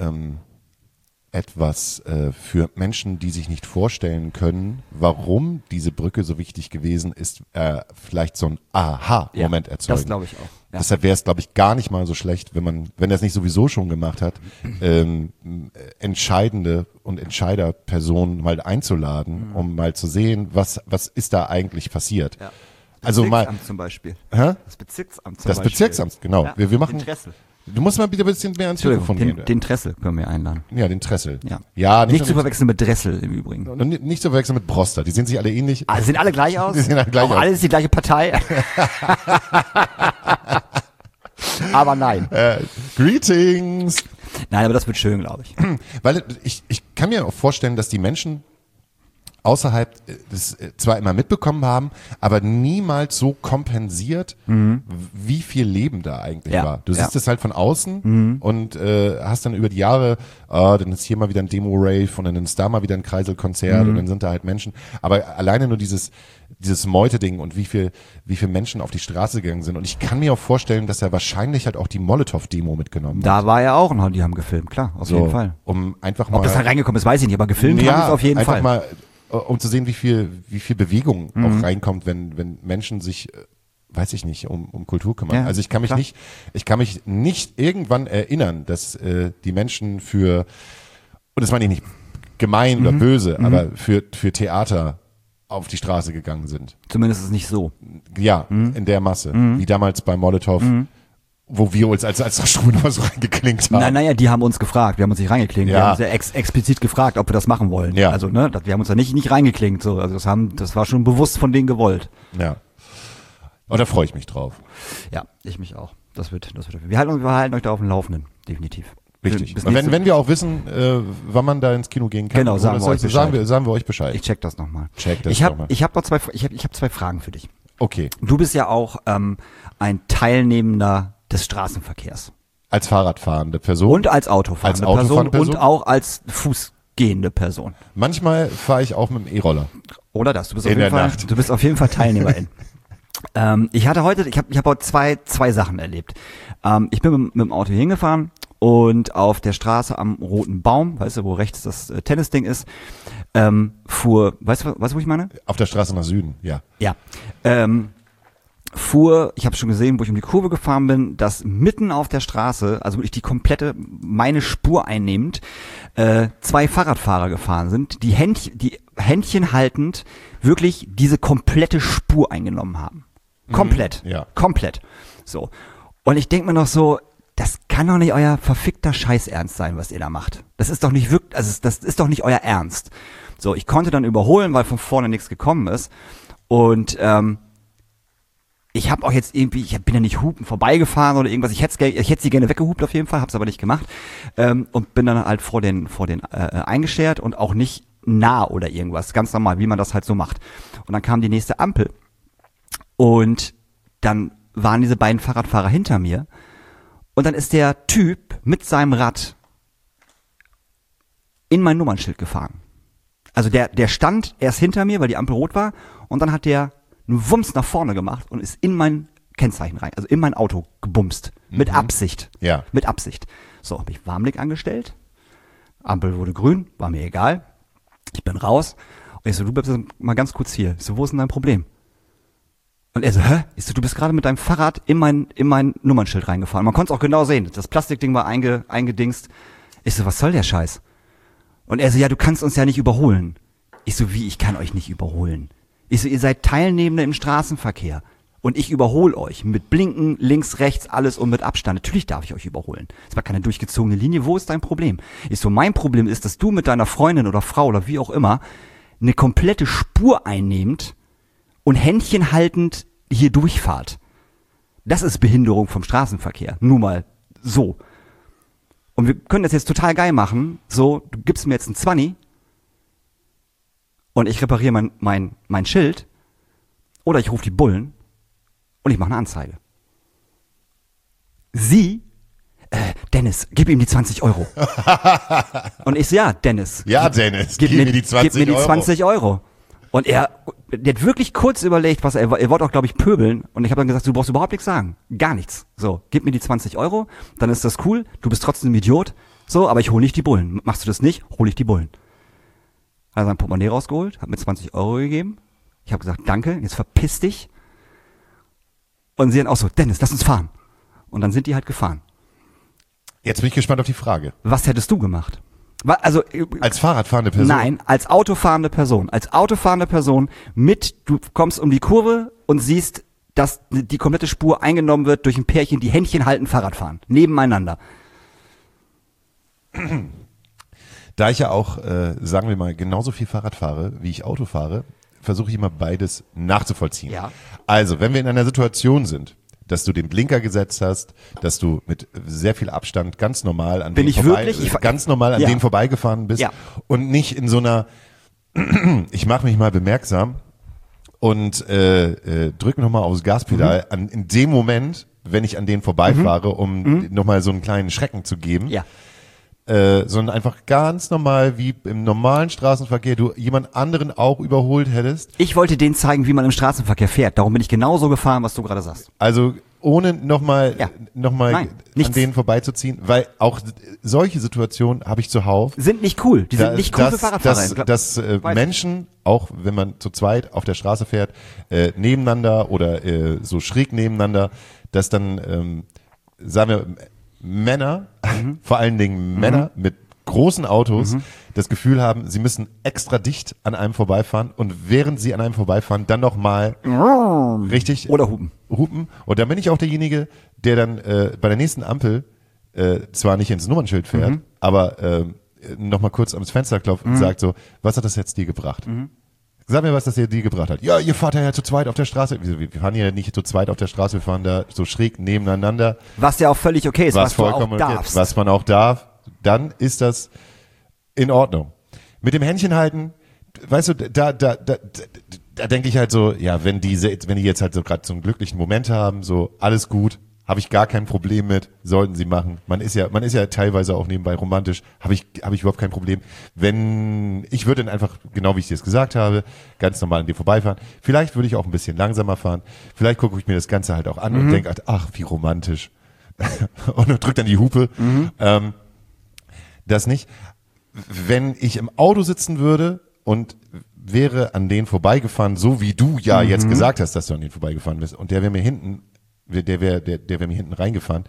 etwas für Menschen, die sich nicht vorstellen können, warum diese Brücke so wichtig gewesen ist, vielleicht so ein Aha-Moment erzeugen. Das glaube ich auch. Ja. Deshalb wäre es, glaube ich, gar nicht mal so schlecht, wenn er es nicht sowieso schon gemacht hat, entscheidende und Entscheiderpersonen mal einzuladen, um mal zu sehen, was ist da eigentlich passiert. Ja. Das Bezirksamt zum Beispiel. Hä? Das Bezirksamt zum Beispiel. Das Bezirksamt, genau. Ja, wir machen. Den Tressel. Du musst mal wieder ein bisschen mehr ans Telefon gehen. Den Tressel können wir einladen. Ja, den Tressel. Ja, nicht zu verwechseln mit Dressel im Übrigen. Und nicht zu verwechseln mit Broster. Die sehen sich alle ähnlich. Ah, sehen alle gleich aus? Die sehen alle gleich aus. Alles die gleiche Partei. Aber nein. Greetings. Nein, aber das wird schön, glaube ich. Weil ich kann mir auch vorstellen, dass die Menschen außerhalb das zwar immer mitbekommen haben, aber niemals so kompensiert, wie viel Leben da eigentlich war. Du siehst es halt von außen und hast dann über die Jahre, dann ist hier mal wieder ein Demo-Rave und dann ist da mal wieder ein Kreiselkonzert und dann sind da halt Menschen. Aber alleine nur dieses Meute-Ding und wie viel Menschen auf die Straße gegangen sind. Und ich kann mir auch vorstellen, dass er wahrscheinlich halt auch die Molotow-Demo mitgenommen hat. Da war er auch und die haben gefilmt, klar, auf jeden Fall. Um einfach mal. Ob das da reingekommen ist, weiß ich nicht, aber gefilmt haben es auf jeden Fall. Mal, um zu sehen, wie viel Bewegung auch reinkommt, wenn Menschen sich, weiß ich nicht, um Kultur kümmern. Ja, also ich kann mich nicht irgendwann erinnern, dass die Menschen und das meine ich nicht gemein oder böse, aber für Theater auf die Straße gegangen sind. Zumindest ist es nicht so. Ja, in der Masse. Wie damals bei Molotow. Wo wir uns als Strudel so reingeklinkt haben. Naja, die haben uns gefragt. Wir haben uns nicht reingeklinkt. Wir haben uns ja explizit gefragt, ob wir das machen wollen. Ja. Also, wir haben uns da nicht reingeklinkt. So. Also das war schon bewusst von denen gewollt. Ja. Und da freue ich mich drauf. Ja, ich mich auch. Das wird. Wir halten euch da auf dem Laufenden. Definitiv. Richtig. Und wenn wir auch wissen, wann man da ins Kino gehen kann, genau, sagen wir euch Bescheid. Ich check das nochmal. Ich habe noch zwei Fragen für dich. Okay. Du bist ja auch ein Teilnehmender des Straßenverkehrs. Als Fahrradfahrende Person. Und als Autofahrende Person. Und auch als fußgehende Person. Manchmal fahre ich auch mit dem E-Roller. Oder das. Du bist auf jeden Fall Teilnehmerin. Ich habe heute zwei Sachen erlebt. Ich bin mit dem Auto hingefahren und auf der Straße am Roten Baum, weißt du, wo rechts das Tennisding ist, fuhr, weißt du, wo ich meine? Auf der Straße nach Süden, ja. Ja. Ich habe schon gesehen, wo ich um die Kurve gefahren bin, dass mitten auf der Straße, also wirklich meine Spur einnehmend, zwei Fahrradfahrer gefahren sind, die Händchen haltend wirklich diese komplette Spur eingenommen haben. Komplett. Ja. Komplett. So. Und ich denke mir noch so, das kann doch nicht euer verfickter Scheißernst sein, was ihr da macht. Das ist doch nicht wirklich, also das ist doch nicht euer Ernst. So, ich konnte dann überholen, weil von vorne nichts gekommen ist. Und ich habe auch jetzt irgendwie, ich bin ja nicht hupen vorbeigefahren oder irgendwas. Ich hätte sie gerne weggehupt auf jeden Fall, hab's aber nicht gemacht und bin dann halt vor den eingeschert und auch nicht nah oder irgendwas, ganz normal, wie man das halt so macht. Und dann kam die nächste Ampel und dann waren diese beiden Fahrradfahrer hinter mir und dann ist der Typ mit seinem Rad in mein Nummernschild gefahren. Also der stand erst hinter mir, weil die Ampel rot war, und dann hat der einen Wumms nach vorne gemacht und ist in mein Kennzeichen rein, also in mein Auto gebumst. Mit Absicht. Ja. Mit Absicht. So, habe ich Warnblick angestellt. Ampel wurde grün, war mir egal. Ich bin raus. Und ich so, du bleibst mal ganz kurz hier. Ich so, wo ist denn dein Problem? Und er so, hä? Ich so, du bist gerade mit deinem Fahrrad in mein Nummernschild reingefahren. Man konnte es auch genau sehen. Das Plastikding war eingedingst. Ich so, was soll der Scheiß? Und er so, ja, du kannst uns ja nicht überholen. Ich so, wie, ich kann euch nicht überholen? Ich so, ihr seid Teilnehmende im Straßenverkehr. Und ich überhole euch mit Blinken, links, rechts, alles und mit Abstand. Natürlich darf ich euch überholen. Es war keine durchgezogene Linie. Wo ist dein Problem? Ich so, mein Problem ist, dass du mit deiner Freundin oder Frau oder wie auch immer eine komplette Spur einnehmt und Händchen haltend hier durchfahrt. Das ist Behinderung vom Straßenverkehr. Nur mal so. Und wir können das jetzt total geil machen. So, du gibst mir jetzt einen 20 und ich repariere mein Schild oder ich rufe die Bullen und ich mache eine Anzeige. Sie, Dennis, gib ihm die 20 Euro. Und ich so, ja, Dennis. Ja, Dennis, gib mir die 20 Gib mir die Euro. 20 Euro. Und der hat wirklich kurz überlegt, was er wollte auch, glaube ich, pöbeln. Und ich habe dann gesagt, du brauchst überhaupt nichts sagen. Gar nichts. So, gib mir die 20 Euro, dann ist das cool. Du bist trotzdem ein Idiot. So, aber ich hole nicht die Bullen. Machst du das nicht, hole ich die Bullen. Hat er sein Portemonnaie rausgeholt, hat mir 20 Euro gegeben. Ich habe gesagt, danke, jetzt verpiss dich. Und sie dann auch so, Dennis, lass uns fahren. Und dann sind die halt gefahren. Jetzt bin ich gespannt auf die Frage. Was hättest du gemacht? Also Als Fahrradfahrende Person? Nein, als autofahrende Person. Als autofahrende Person du kommst um die Kurve und siehst, dass die komplette Spur eingenommen wird durch ein Pärchen, die Händchen halten, Fahrrad fahren. Nebeneinander. Da ich ja auch, sagen wir mal, genauso viel Fahrrad fahre, wie ich Auto fahre, versuche ich immer beides nachzuvollziehen. Ja. Also, wenn wir in einer Situation sind, dass du den Blinker gesetzt hast, dass du mit sehr viel Abstand ganz normal an denen vorbeigefahren bist Ja. und nicht in so einer, ich mache mich mal bemerksam und drück nochmal aufs Gaspedal in dem Moment, wenn ich an denen vorbeifahre, um nochmal so einen kleinen Schrecken zu geben. Ja. Sondern einfach ganz normal, wie im normalen Straßenverkehr, du jemand anderen auch überholt hättest. Ich wollte denen zeigen, wie man im Straßenverkehr fährt. Darum bin ich genauso gefahren, was du gerade sagst. Also ohne nochmal Nein, an nichts. denen vorbeizuziehen, weil auch solche Situationen habe ich zuhauf. Sind nicht cool. Die sind nicht cool für Fahrradfahrer. Dass Menschen, auch wenn man zu zweit auf der Straße fährt, nebeneinander oder so schräg nebeneinander, dass dann, sagen wir, Männer, vor allen Dingen Männer mit großen Autos, das Gefühl haben, sie müssen extra dicht an einem vorbeifahren und während sie an einem vorbeifahren, dann nochmal richtig Oder hupen. Und dann bin ich auch derjenige, der dann bei der nächsten Ampel zwar nicht ins Nummernschild fährt, aber nochmal kurz ans Fenster klopft und sagt so, was hat das jetzt dir gebracht? Sag mir, was das dir gebracht hat. Ja, ihr fahrt ja zu zweit auf der Straße. Wir fahren ja nicht zu zweit auf der Straße, wir fahren da so schräg nebeneinander. Was ja auch völlig okay ist, was du auch vollkommen okay ist, darfst. was man auch darf, dann ist das in Ordnung. Mit dem Händchen halten, weißt du, da denke ich halt so, ja, wenn die jetzt halt so gerade so einen glücklichen Moment haben, so alles gut, habe ich gar kein Problem mit, sollten sie machen. Man ist ja teilweise auch nebenbei romantisch, habe ich überhaupt kein Problem. Ich würde dann einfach, genau wie ich dir es gesagt habe, ganz normal an dir vorbeifahren. Vielleicht würde ich auch ein bisschen langsamer fahren. Vielleicht gucke ich mir das Ganze halt auch an und denke, ach, wie romantisch. Und drück dann die Hupe. Das nicht. Wenn ich im Auto sitzen würde und wäre an denen vorbeigefahren, so wie du ja jetzt gesagt hast, dass du an denen vorbeigefahren bist, und der wäre mir hinten mir hinten reingefahren.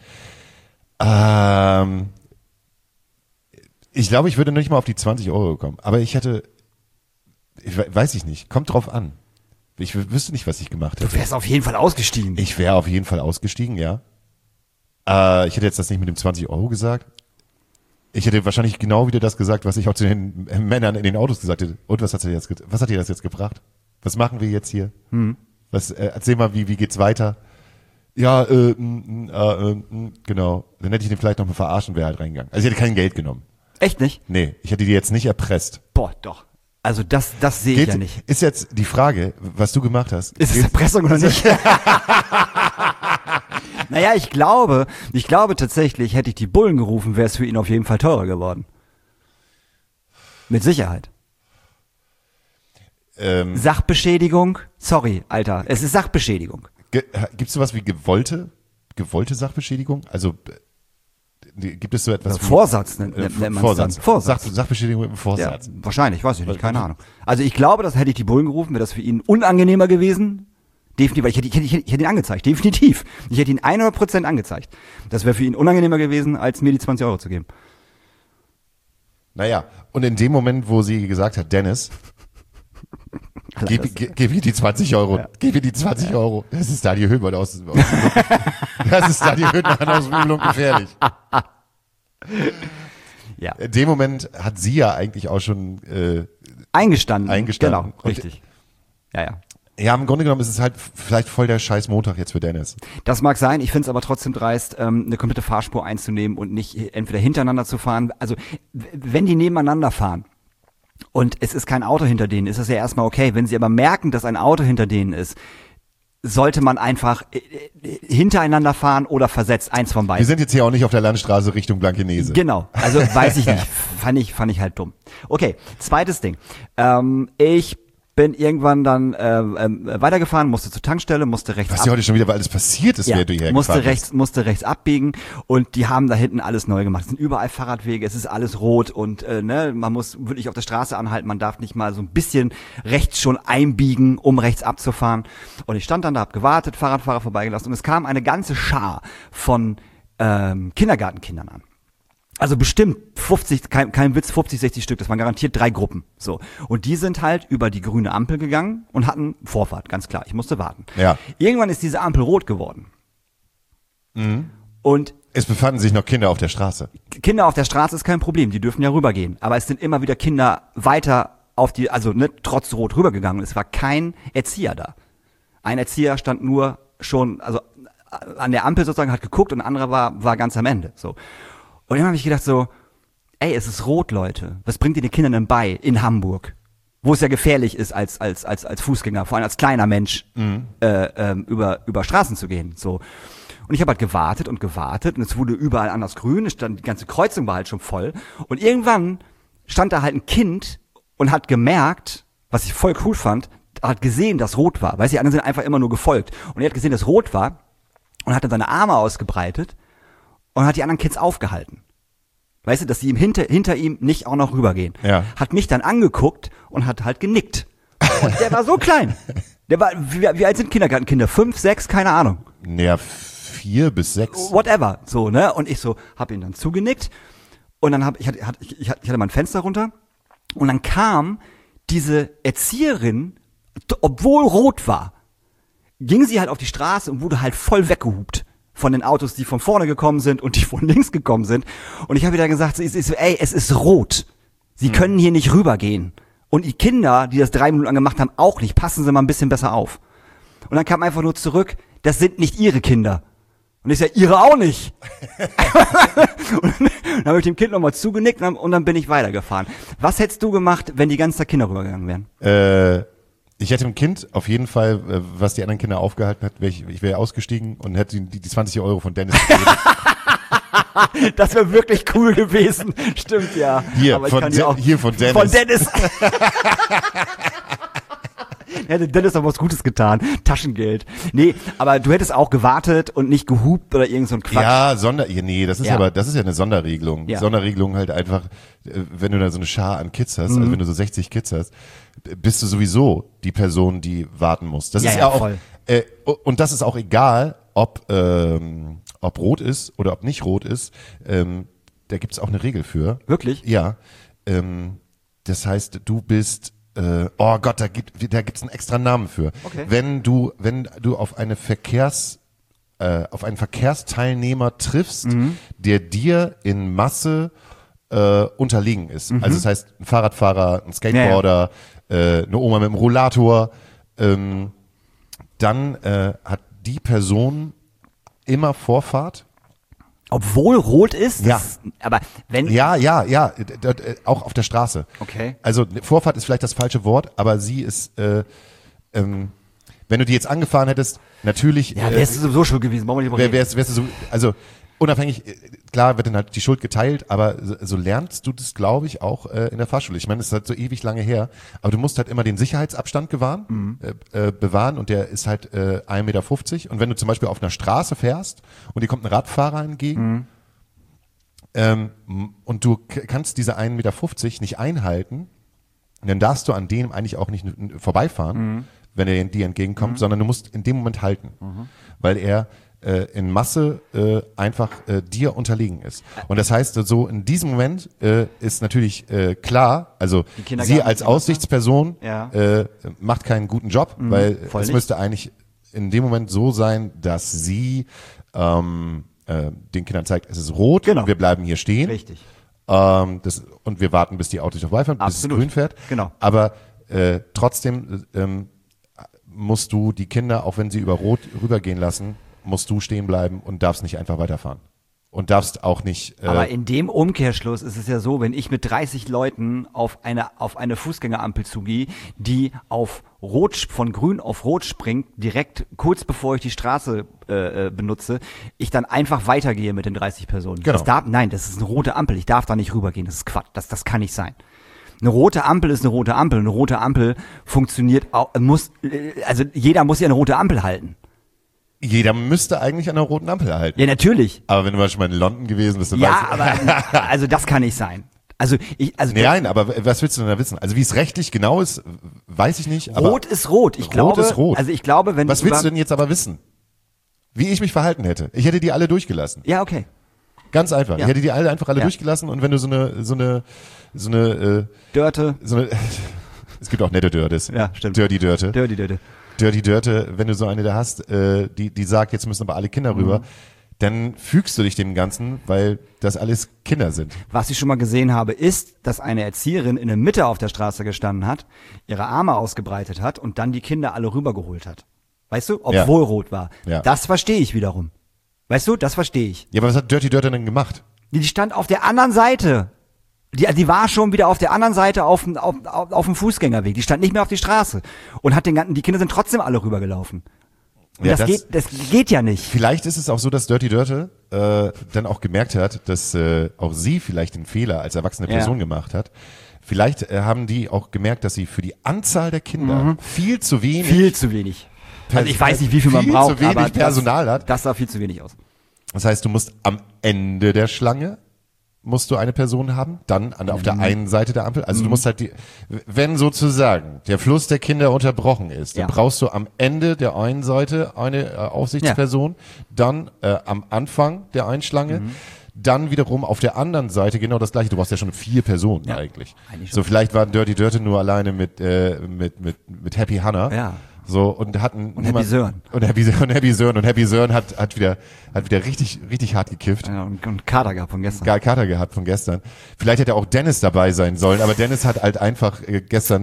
Ich glaube, ich würde nicht mal auf die 20 Euro kommen. Aber weiß ich nicht. Kommt drauf an. Ich wüsste nicht, was ich gemacht hätte. Du wärst auf jeden Fall ausgestiegen. Ich wäre auf jeden Fall ausgestiegen, ja. Ich hätte jetzt das nicht mit dem 20 Euro gesagt. Ich hätte wahrscheinlich genau wieder das gesagt, was ich auch zu den Männern in den Autos gesagt hätte. Und was hat dir das jetzt gebracht? Was machen wir jetzt hier? Erzähl mal, wie geht's weiter? Ja, genau. Dann hätte ich den vielleicht noch mal verarschen, wäre halt reingegangen. Also ich hätte kein Geld genommen. Echt nicht? Nee, ich hätte die jetzt nicht erpresst. Boah, doch. Also das sehe ich ja nicht. Ist jetzt die Frage, was du gemacht hast. Ist es Erpressung oder nicht? Naja, ich glaube tatsächlich, hätte ich die Bullen gerufen, wäre es für ihn auf jeden Fall teurer geworden. Mit Sicherheit. Sachbeschädigung? Sorry, Alter, es ist Sachbeschädigung. Gibt es sowas wie gewollte Sachbeschädigung? Also gibt es so etwas wie Vorsatz nennt man es dann. Vorsatz. Sachbeschädigung mit dem Vorsatz. Ja, wahrscheinlich, weiß ich nicht, keine Ahnung. Also ich glaube, das hätte ich die Bullen gerufen, wäre das für ihn unangenehmer gewesen. Definitiv, weil ich hätte ihn angezeigt, definitiv. Ich hätte ihn 100% angezeigt. Das wäre für ihn unangenehmer gewesen, als mir die 20 Euro zu geben. Naja, und in dem Moment, wo sie gesagt hat, Dennis, gib ihr die 20 Euro, gib ihr die 20 Euro. Das ist Daniel Höhmann aus Übel und gefährlich. Ja. In dem Moment hat sie ja eigentlich auch schon Eingestanden. Genau, richtig. Ja. Ja, im Grunde genommen ist es halt vielleicht voll der scheiß Montag jetzt für Dennis. Das mag sein, ich finde es aber trotzdem dreist, eine komplette Fahrspur einzunehmen und nicht entweder hintereinander zu fahren. Also wenn die nebeneinander fahren und es ist kein Auto hinter denen, ist das ja erstmal okay. Wenn sie aber merken, dass ein Auto hinter denen ist, sollte man einfach hintereinander fahren oder versetzt, eins von beiden. Wir sind jetzt hier auch nicht auf der Landstraße Richtung Blankenese. Genau, also weiß ich nicht, fand ich halt dumm. Okay, zweites Ding. Ich bin irgendwann dann weitergefahren, musste zur Tankstelle, musste rechts Was ja heute schon wieder, weil alles passiert ist, wer du hierher gefahren bist. Musste rechts abbiegen und die haben da hinten alles neu gemacht. Es sind überall Fahrradwege, es ist alles rot und man muss wirklich auf der Straße anhalten, man darf nicht mal so ein bisschen rechts schon einbiegen, um rechts abzufahren. Und ich stand dann da, hab gewartet, Fahrradfahrer vorbeigelassen und es kam eine ganze Schar von Kindergartenkindern an. Also bestimmt 50, kein Witz, 50, 60 Stück, das waren garantiert 3 Gruppen. So. Und die sind halt über die grüne Ampel gegangen und hatten Vorfahrt, ganz klar. Ich musste warten. Ja. Irgendwann ist diese Ampel rot geworden. Mhm. Und es befanden sich noch Kinder auf der Straße. Kinder auf der Straße ist kein Problem, die dürfen ja rübergehen. Aber es sind immer wieder Kinder weiter auf die, also trotz rot rübergegangen. Es war kein Erzieher da. Ein Erzieher stand nur schon, also an der Ampel sozusagen, hat geguckt und ein anderer war ganz am Ende. So. Und dann habe ich gedacht so, ey, es ist rot, Leute. Was bringt ihr den Kindern denn bei in Hamburg? Wo es ja gefährlich ist, als Fußgänger, vor allem als kleiner Mensch, über Straßen zu gehen. So. Und ich habe halt gewartet und es wurde überall anders grün, die ganze Kreuzung war halt schon voll. Und irgendwann stand da halt ein Kind und hat gemerkt, was ich voll cool fand, hat gesehen, dass rot war. Weißt du, die anderen sind einfach immer nur gefolgt. Und er hat gesehen, dass rot war und hat dann seine Arme ausgebreitet und hat die anderen Kids aufgehalten. Weißt du, dass die hinter ihm nicht auch noch rübergehen. Ja. Hat mich dann angeguckt und hat halt genickt. Und der war so klein. Der war, wie alt sind Kindergartenkinder? 5, 6, keine Ahnung. Naja, 4 bis 6. Whatever. So, ne? Und ich so, hab ihn dann zugenickt. Und dann ich hatte mein Fenster runter. Und dann kam diese Erzieherin, obwohl rot war, ging sie halt auf die Straße und wurde halt voll weggehupt von den Autos, die von vorne gekommen sind und die von links gekommen sind. Und ich habe wieder gesagt, ey, es ist rot. Sie können hier nicht rübergehen. Und die Kinder, die das 3 Minuten lang gemacht haben, auch nicht. Passen Sie mal ein bisschen besser auf. Und dann kam einfach nur zurück, das sind nicht Ihre Kinder. Und ich sage, Ihre auch nicht. Und dann habe ich dem Kind nochmal zugenickt und dann bin ich weitergefahren. Was hättest du gemacht, wenn die ganzen Kinder rübergegangen wären? Ich hätte dem Kind auf jeden Fall, was die anderen Kinder aufgehalten hat, ich wäre ausgestiegen und hätte die 20 Euro von Dennis gegeben. Das wäre wirklich cool gewesen. Stimmt, ja. Hier, aber von Dennis. Von Dennis. Hätte Dennis doch was Gutes getan. Taschengeld. Nee, aber du hättest auch gewartet und nicht gehupt oder irgend so ein Quatsch. Ja, nee, das ist ja eine Sonderregelung. Ja. Sonderregelung halt einfach, wenn du da so eine Schar an Kids hast, also wenn du so 60 Kids hast, bist du sowieso die Person, die warten muss. Das ist ja auch, voll. Und das ist auch egal, ob rot ist oder ob nicht rot ist. Da gibt's auch eine Regel für. Wirklich? Ja. Das heißt, du bist oh Gott, da gibt's einen extra Namen für. Okay. Wenn du auf einen Verkehrsteilnehmer triffst, der dir in Masse unterlegen ist. Also das heißt, ein Fahrradfahrer, ein Skateboarder, eine Oma mit einem Rollator, dann hat die Person immer Vorfahrt. Obwohl rot ist? Ja. Aber wenn... Ja, auch auf der Straße. Okay. Also Vorfahrt ist vielleicht das falsche Wort, aber sie ist, wenn du die jetzt angefahren hättest, natürlich... Ja, wärst du sowieso schon gewesen. wärst du so, also unabhängig, klar wird dann halt die Schuld geteilt, aber so lernst du das, glaube ich, auch in der Fahrschule. Ich meine, es ist halt so ewig lange her, aber du musst halt immer den Sicherheitsabstand bewahren und der ist halt 1,50 Meter. Und wenn du zum Beispiel auf einer Straße fährst und dir kommt ein Radfahrer entgegen und du kannst diese 1,50 Meter nicht einhalten, dann darfst du an dem eigentlich auch nicht vorbeifahren, wenn er dir entgegenkommt, sondern du musst in dem Moment halten, weil er in Masse einfach dir unterlegen ist. Und das heißt, so in diesem Moment ist natürlich klar, also sie als Aussichtsperson macht keinen guten Job, weil es müsste eigentlich in dem Moment so sein, dass sie den Kindern zeigt, es ist rot, wir bleiben hier stehen. Richtig. Und wir warten, bis die Autos vorbeifahren, bis es grün fährt. Genau. Aber trotzdem musst du die Kinder, auch wenn sie über Rot rübergehen lassen, musst du stehen bleiben und darfst nicht einfach weiterfahren. Und darfst auch nicht. Aber in dem Umkehrschluss ist es ja so, wenn ich mit 30 Leuten auf eine Fußgängerampel zugehe, die auf Rot, von grün auf Rot springt, direkt kurz bevor ich die Straße benutze, ich dann einfach weitergehe mit den 30 Personen. Genau. Das ist eine rote Ampel, ich darf da nicht rübergehen, das ist Quatsch, das kann nicht sein. Eine rote Ampel ist eine rote Ampel, eine rote Ampel funktioniert auch, also jeder muss ja eine rote Ampel halten. Jeder müsste eigentlich an einer roten Ampel halten. Ja, natürlich. Aber wenn du mal schon mal in London gewesen bist, dann Ja, weißt du, aber also das kann nicht sein. Nein, aber was willst du denn da wissen? Also wie es rechtlich genau ist, weiß ich nicht. Aber Rot ist rot. Rot ist rot. Also ich glaube, wenn was willst du denn jetzt aber wissen? Wie ich mich verhalten hätte? Ich hätte die alle durchgelassen. Ja, okay. Ganz einfach. Ja. Ich hätte die alle einfach durchgelassen und wenn du so eine Dörte. Es gibt auch nette Dörtes. Ja, stimmt. Dirty Dörte. Dirty Dörte, wenn du so eine da hast, die sagt, jetzt müssen aber alle Kinder rüber, dann fügst du dich dem Ganzen, weil das alles Kinder sind. Was ich schon mal gesehen habe, ist, dass eine Erzieherin in der Mitte auf der Straße gestanden hat, ihre Arme ausgebreitet hat und dann die Kinder alle rübergeholt hat. Weißt du? Obwohl rot war. Ja. Das verstehe ich wiederum. Weißt du? Das verstehe ich. Ja, aber was hat Dirty Dörte denn gemacht? Die stand auf der anderen Seite. Die war schon wieder auf der anderen Seite auf dem Fußgängerweg. Die stand nicht mehr auf die Straße. Und die Kinder sind trotzdem alle rübergelaufen. Und Ja, das geht ja nicht. Vielleicht ist es auch so, dass Dirty Dörte dann auch gemerkt hat, dass auch sie vielleicht den Fehler als erwachsene Person gemacht hat. Vielleicht haben die auch gemerkt, dass sie für die Anzahl der Kinder viel zu wenig. Also ich weiß nicht, wie viel man braucht, zu wenig aber Personal hat. Das sah viel zu wenig aus. Das heißt, du musst am Ende der Schlange musst du eine Person haben, dann auf der einen Seite der Ampel. Also du musst halt wenn sozusagen der Fluss der Kinder unterbrochen ist, dann brauchst du am Ende der einen Seite eine Aufsichtsperson, dann am Anfang der einen Schlange, dann wiederum auf der anderen Seite genau das Gleiche. Du brauchst ja schon 4 Personen eigentlich. So vielleicht waren Dirty Dörte nur alleine mit Happy Hannah. Ja. So, und hatten Happy Sören. Und Happy Sören hat wieder richtig hart gekifft. Ja, und Kater gehabt von gestern. Kater gehabt von gestern. Vielleicht hätte auch Dennis dabei sein sollen, aber Dennis hat halt einfach gestern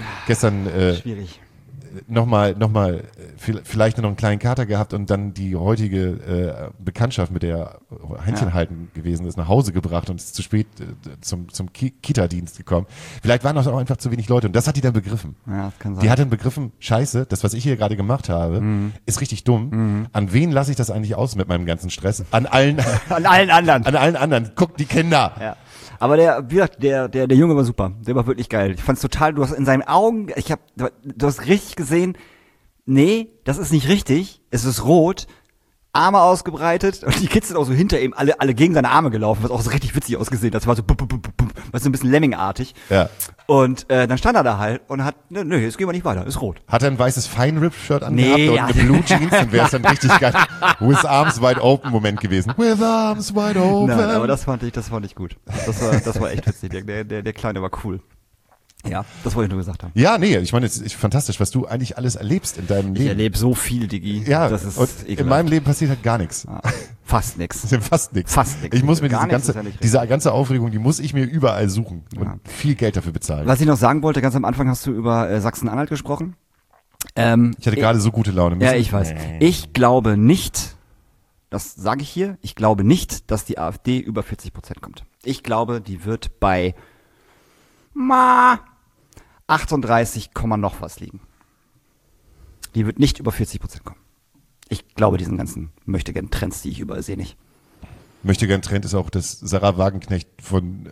schwierig. Nochmal vielleicht nur noch einen kleinen Kater gehabt und dann die heutige Bekanntschaft, mit der Händchen halten gewesen ist, nach Hause gebracht und ist zu spät zum Kita-Dienst gekommen. Vielleicht waren auch einfach zu wenig Leute und das hat die dann begriffen. Ja, das kann sein. Die hat dann begriffen, scheiße, das, was ich hier gerade gemacht habe, ist richtig dumm. An wen lasse ich das eigentlich aus mit meinem ganzen Stress? An allen anderen. An allen anderen. Guck, die Kinder. Ja. Aber der Junge war super. Der war wirklich geil. Ich fand's total, du hast in seinen Augen, du hast richtig gesehen, nee, das ist nicht richtig. Es ist rot. Arme ausgebreitet und die Kids sind auch so hinter ihm alle gegen seine Arme gelaufen, was auch so richtig witzig ausgesehen hat. Das war so so ein bisschen Lemmingartig. Ja. Und dann stand er da halt und hat, nö, jetzt gehen wir nicht weiter, ist rot. Hat er ein weißes Fine-Rip-Shirt angehabt Nee, und ja. eine Blue Jeans, dann wäre es dann richtig geil. With arms wide open Moment gewesen. With arms wide open. Nein, aber das fand ich gut. Das war echt witzig. Der Kleine war cool. Ja, das wollte ich nur gesagt haben. Ja, nee, ich meine, es ist fantastisch, was du eigentlich alles erlebst in deinem Leben. Ich erlebe so viel, Diggi. Ja, das ist und ekelhaft. in meinem Leben passiert halt gar nichts. Ja, fast nix. Fast nichts. Fast nix. Ich muss mir Gar nichts ist ja nicht diese ganze Aufregung, die muss ich mir überall suchen und viel Geld dafür bezahlen. Was ich noch sagen wollte, ganz am Anfang hast du über Sachsen-Anhalt gesprochen. Ich hatte gerade so gute Laune. Ja, ich weiß. Ich glaube nicht, das sage ich hier, ich glaube nicht, dass die AfD über 40% kommt. Ich glaube, die wird bei 38, noch was liegen. Die wird nicht über 40% kommen. Ich glaube diesen ganzen Möchtegern-Trends, die ich überall sehe, nicht. Möchte gern Trend ist auch, dass Sarah Wagenknecht von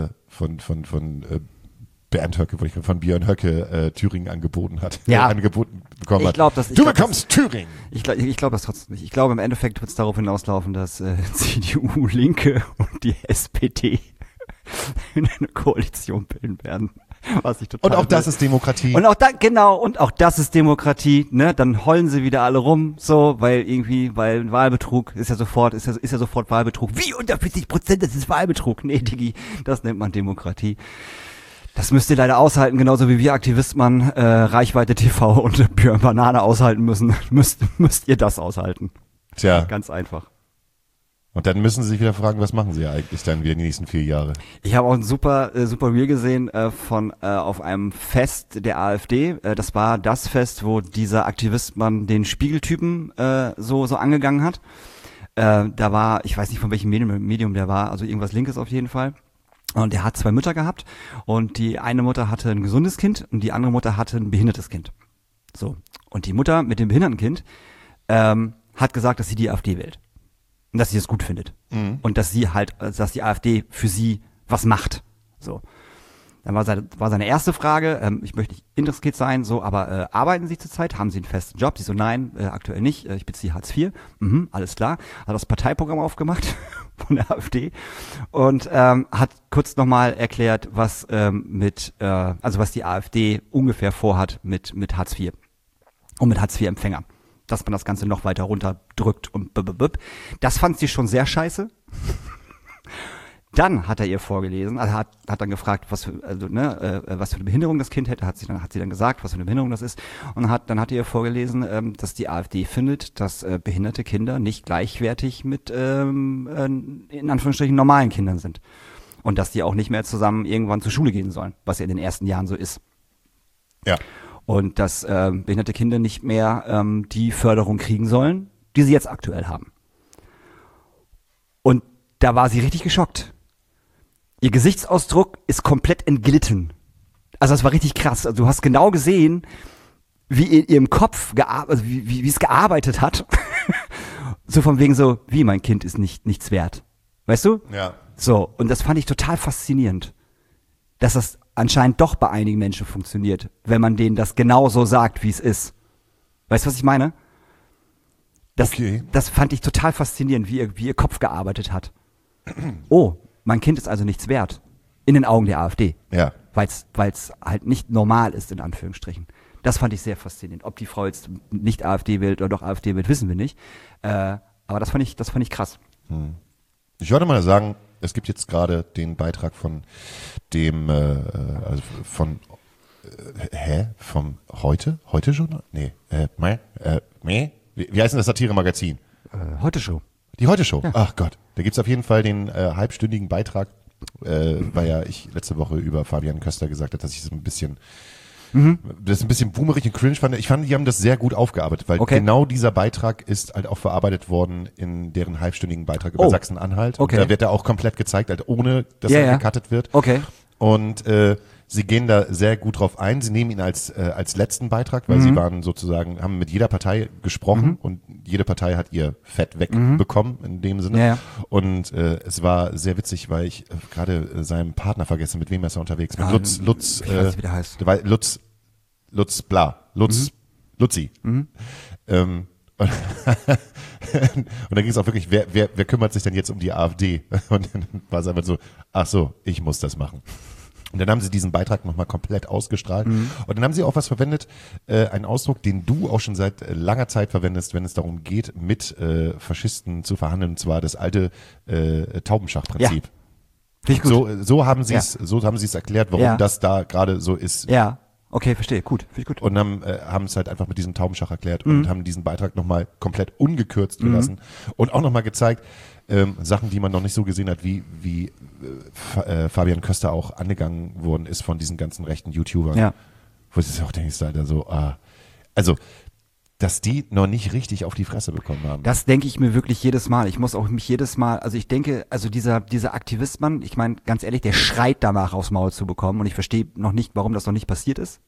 Bernd Höcke, von Björn Höcke Thüringen angeboten bekommen hat. Du bekommst Thüringen! Ich glaube das trotzdem nicht. Ich glaube, im Endeffekt wird es darauf hinauslaufen, dass CDU, Linke und die SPD eine Koalition bilden werden. Was ich total und auch das ist Demokratie. Und auch das ist Demokratie, ne? Dann heulen sie wieder alle rum, so, weil Wahlbetrug ist ja sofort Wahlbetrug. Wie unter 40%, das ist Wahlbetrug. Nee, Digi, das nennt man Demokratie. Das müsst ihr leider aushalten, genauso wie wir Aktivisten Reichweite TV und Björn Banane aushalten müssen. Müsst ihr das aushalten. Tja. Ganz einfach. Und dann müssen Sie sich wieder fragen, was machen Sie eigentlich dann wieder die nächsten 4 Jahre? Ich habe auch ein super Reel gesehen auf einem Fest der AfD. Das war das Fest, wo dieser Aktivistmann den Spiegeltypen so angegangen hat. Da war, ich weiß nicht von welchem Medium der war, also irgendwas Linkes auf jeden Fall. Und der hat 2 Mütter gehabt und die eine Mutter hatte ein gesundes Kind und die andere Mutter hatte ein behindertes Kind. So. Und die Mutter mit dem behinderten Kind hat gesagt, dass sie die AfD wählt. Und dass sie es gut findet. Mhm. Und dass die AfD für sie was macht. So. Dann war seine erste Frage, ich möchte nicht interessiert sein, so, aber arbeiten Sie zurzeit? Haben Sie einen festen Job? Sie so, nein, aktuell nicht, ich beziehe Hartz IV. Alles klar. Hat das Parteiprogramm aufgemacht von der AfD und hat kurz nochmal erklärt, was was die AfD ungefähr vorhat mit Hartz IV und mit Hartz IV-Empfängern. Dass man das Ganze noch weiter runterdrückt und das fand sie schon sehr scheiße. Dann hat er ihr vorgelesen, also hat dann gefragt, was für eine Behinderung das Kind hätte, hat sie dann gesagt, was für eine Behinderung das ist, und dann hat er ihr vorgelesen, dass die AfD findet, dass behinderte Kinder nicht gleichwertig mit in Anführungsstrichen normalen Kindern sind und dass die auch nicht mehr zusammen irgendwann zur Schule gehen sollen, was ja in den ersten Jahren so ist. Ja. Und dass behinderte Kinder nicht mehr die Förderung kriegen sollen, die sie jetzt aktuell haben. Und da war sie richtig geschockt. Ihr Gesichtsausdruck ist komplett entglitten. Also das war richtig krass. Also du hast genau gesehen, wie in ihrem Kopf wie es gearbeitet hat. So von wegen so, wie mein Kind ist nichts wert. Weißt du? Ja. So, und das fand ich total faszinierend. Dass das anscheinend doch bei einigen Menschen funktioniert, wenn man denen das genau so sagt, wie es ist. Weißt du, was ich meine? Das fand ich total faszinierend, wie ihr Kopf gearbeitet hat. Oh, mein Kind ist also nichts wert. In den Augen der AfD. Ja. Weil's halt nicht normal ist, in Anführungsstrichen. Das fand ich sehr faszinierend. Ob die Frau jetzt nicht AfD wählt oder doch AfD wählt, wissen wir nicht. Aber das fand ich krass. Ich würde mal sagen, es gibt jetzt gerade den Beitrag von dem, vom Heute Journal? Nee, wie heißt denn das Satire-Magazin? Heute Show. Die Heute Show. Ja. Ach Gott. Da gibt's auf jeden Fall den halbstündigen Beitrag, weil ja ich letzte Woche über Fabian Köster gesagt habe, dass ich so ein bisschen boomerig und cringe fand. Ich fand, die haben das sehr gut aufgearbeitet, weil genau dieser Beitrag ist halt auch verarbeitet worden in deren halbstündigen Beitrag über Sachsen-Anhalt. Okay. Und da wird er auch komplett gezeigt, halt ohne, dass er gecuttet wird. Okay. Und sie gehen da sehr gut drauf ein. Sie nehmen ihn als letzten Beitrag, weil sie waren sozusagen, haben mit jeder Partei gesprochen und jede Partei hat ihr Fett wegbekommen in dem Sinne. Ja. Und es war sehr witzig, weil ich gerade seinem Partner vergessen, mit wem er ist unterwegs. Mit Lutz, ich weiß nicht, wie der heißt. Lutzi. Und da ging es auch wirklich, wer kümmert sich denn jetzt um die AfD? Und dann war es einfach so, ach so, ich muss das machen. Und dann haben sie diesen Beitrag nochmal komplett ausgestrahlt. Und dann haben sie auch was verwendet, einen Ausdruck, den du auch schon seit langer Zeit verwendest, wenn es darum geht, mit Faschisten zu verhandeln, und zwar das alte Taubenschachprinzip. Finde ich gut. So haben sie es erklärt, warum das da gerade so ist. Ja. Okay, verstehe. Gut. Finde ich gut. Und haben es halt einfach mit diesem Taubenschach erklärt und haben diesen Beitrag nochmal komplett ungekürzt gelassen und auch nochmal gezeigt, Sachen, die man noch nicht so gesehen hat, wie Fabian Köster auch angegangen worden ist von diesen ganzen rechten YouTubern. Ja. Wo du auch denkst, Alter, so, also, dass die noch nicht richtig auf die Fresse bekommen haben. Das denke ich mir wirklich jedes Mal. Ich muss auch mich jedes Mal, also ich denke, also dieser Aktivistmann, ich meine, ganz ehrlich, der schreit danach aufs Maul zu bekommen und ich verstehe noch nicht, warum das noch nicht passiert ist.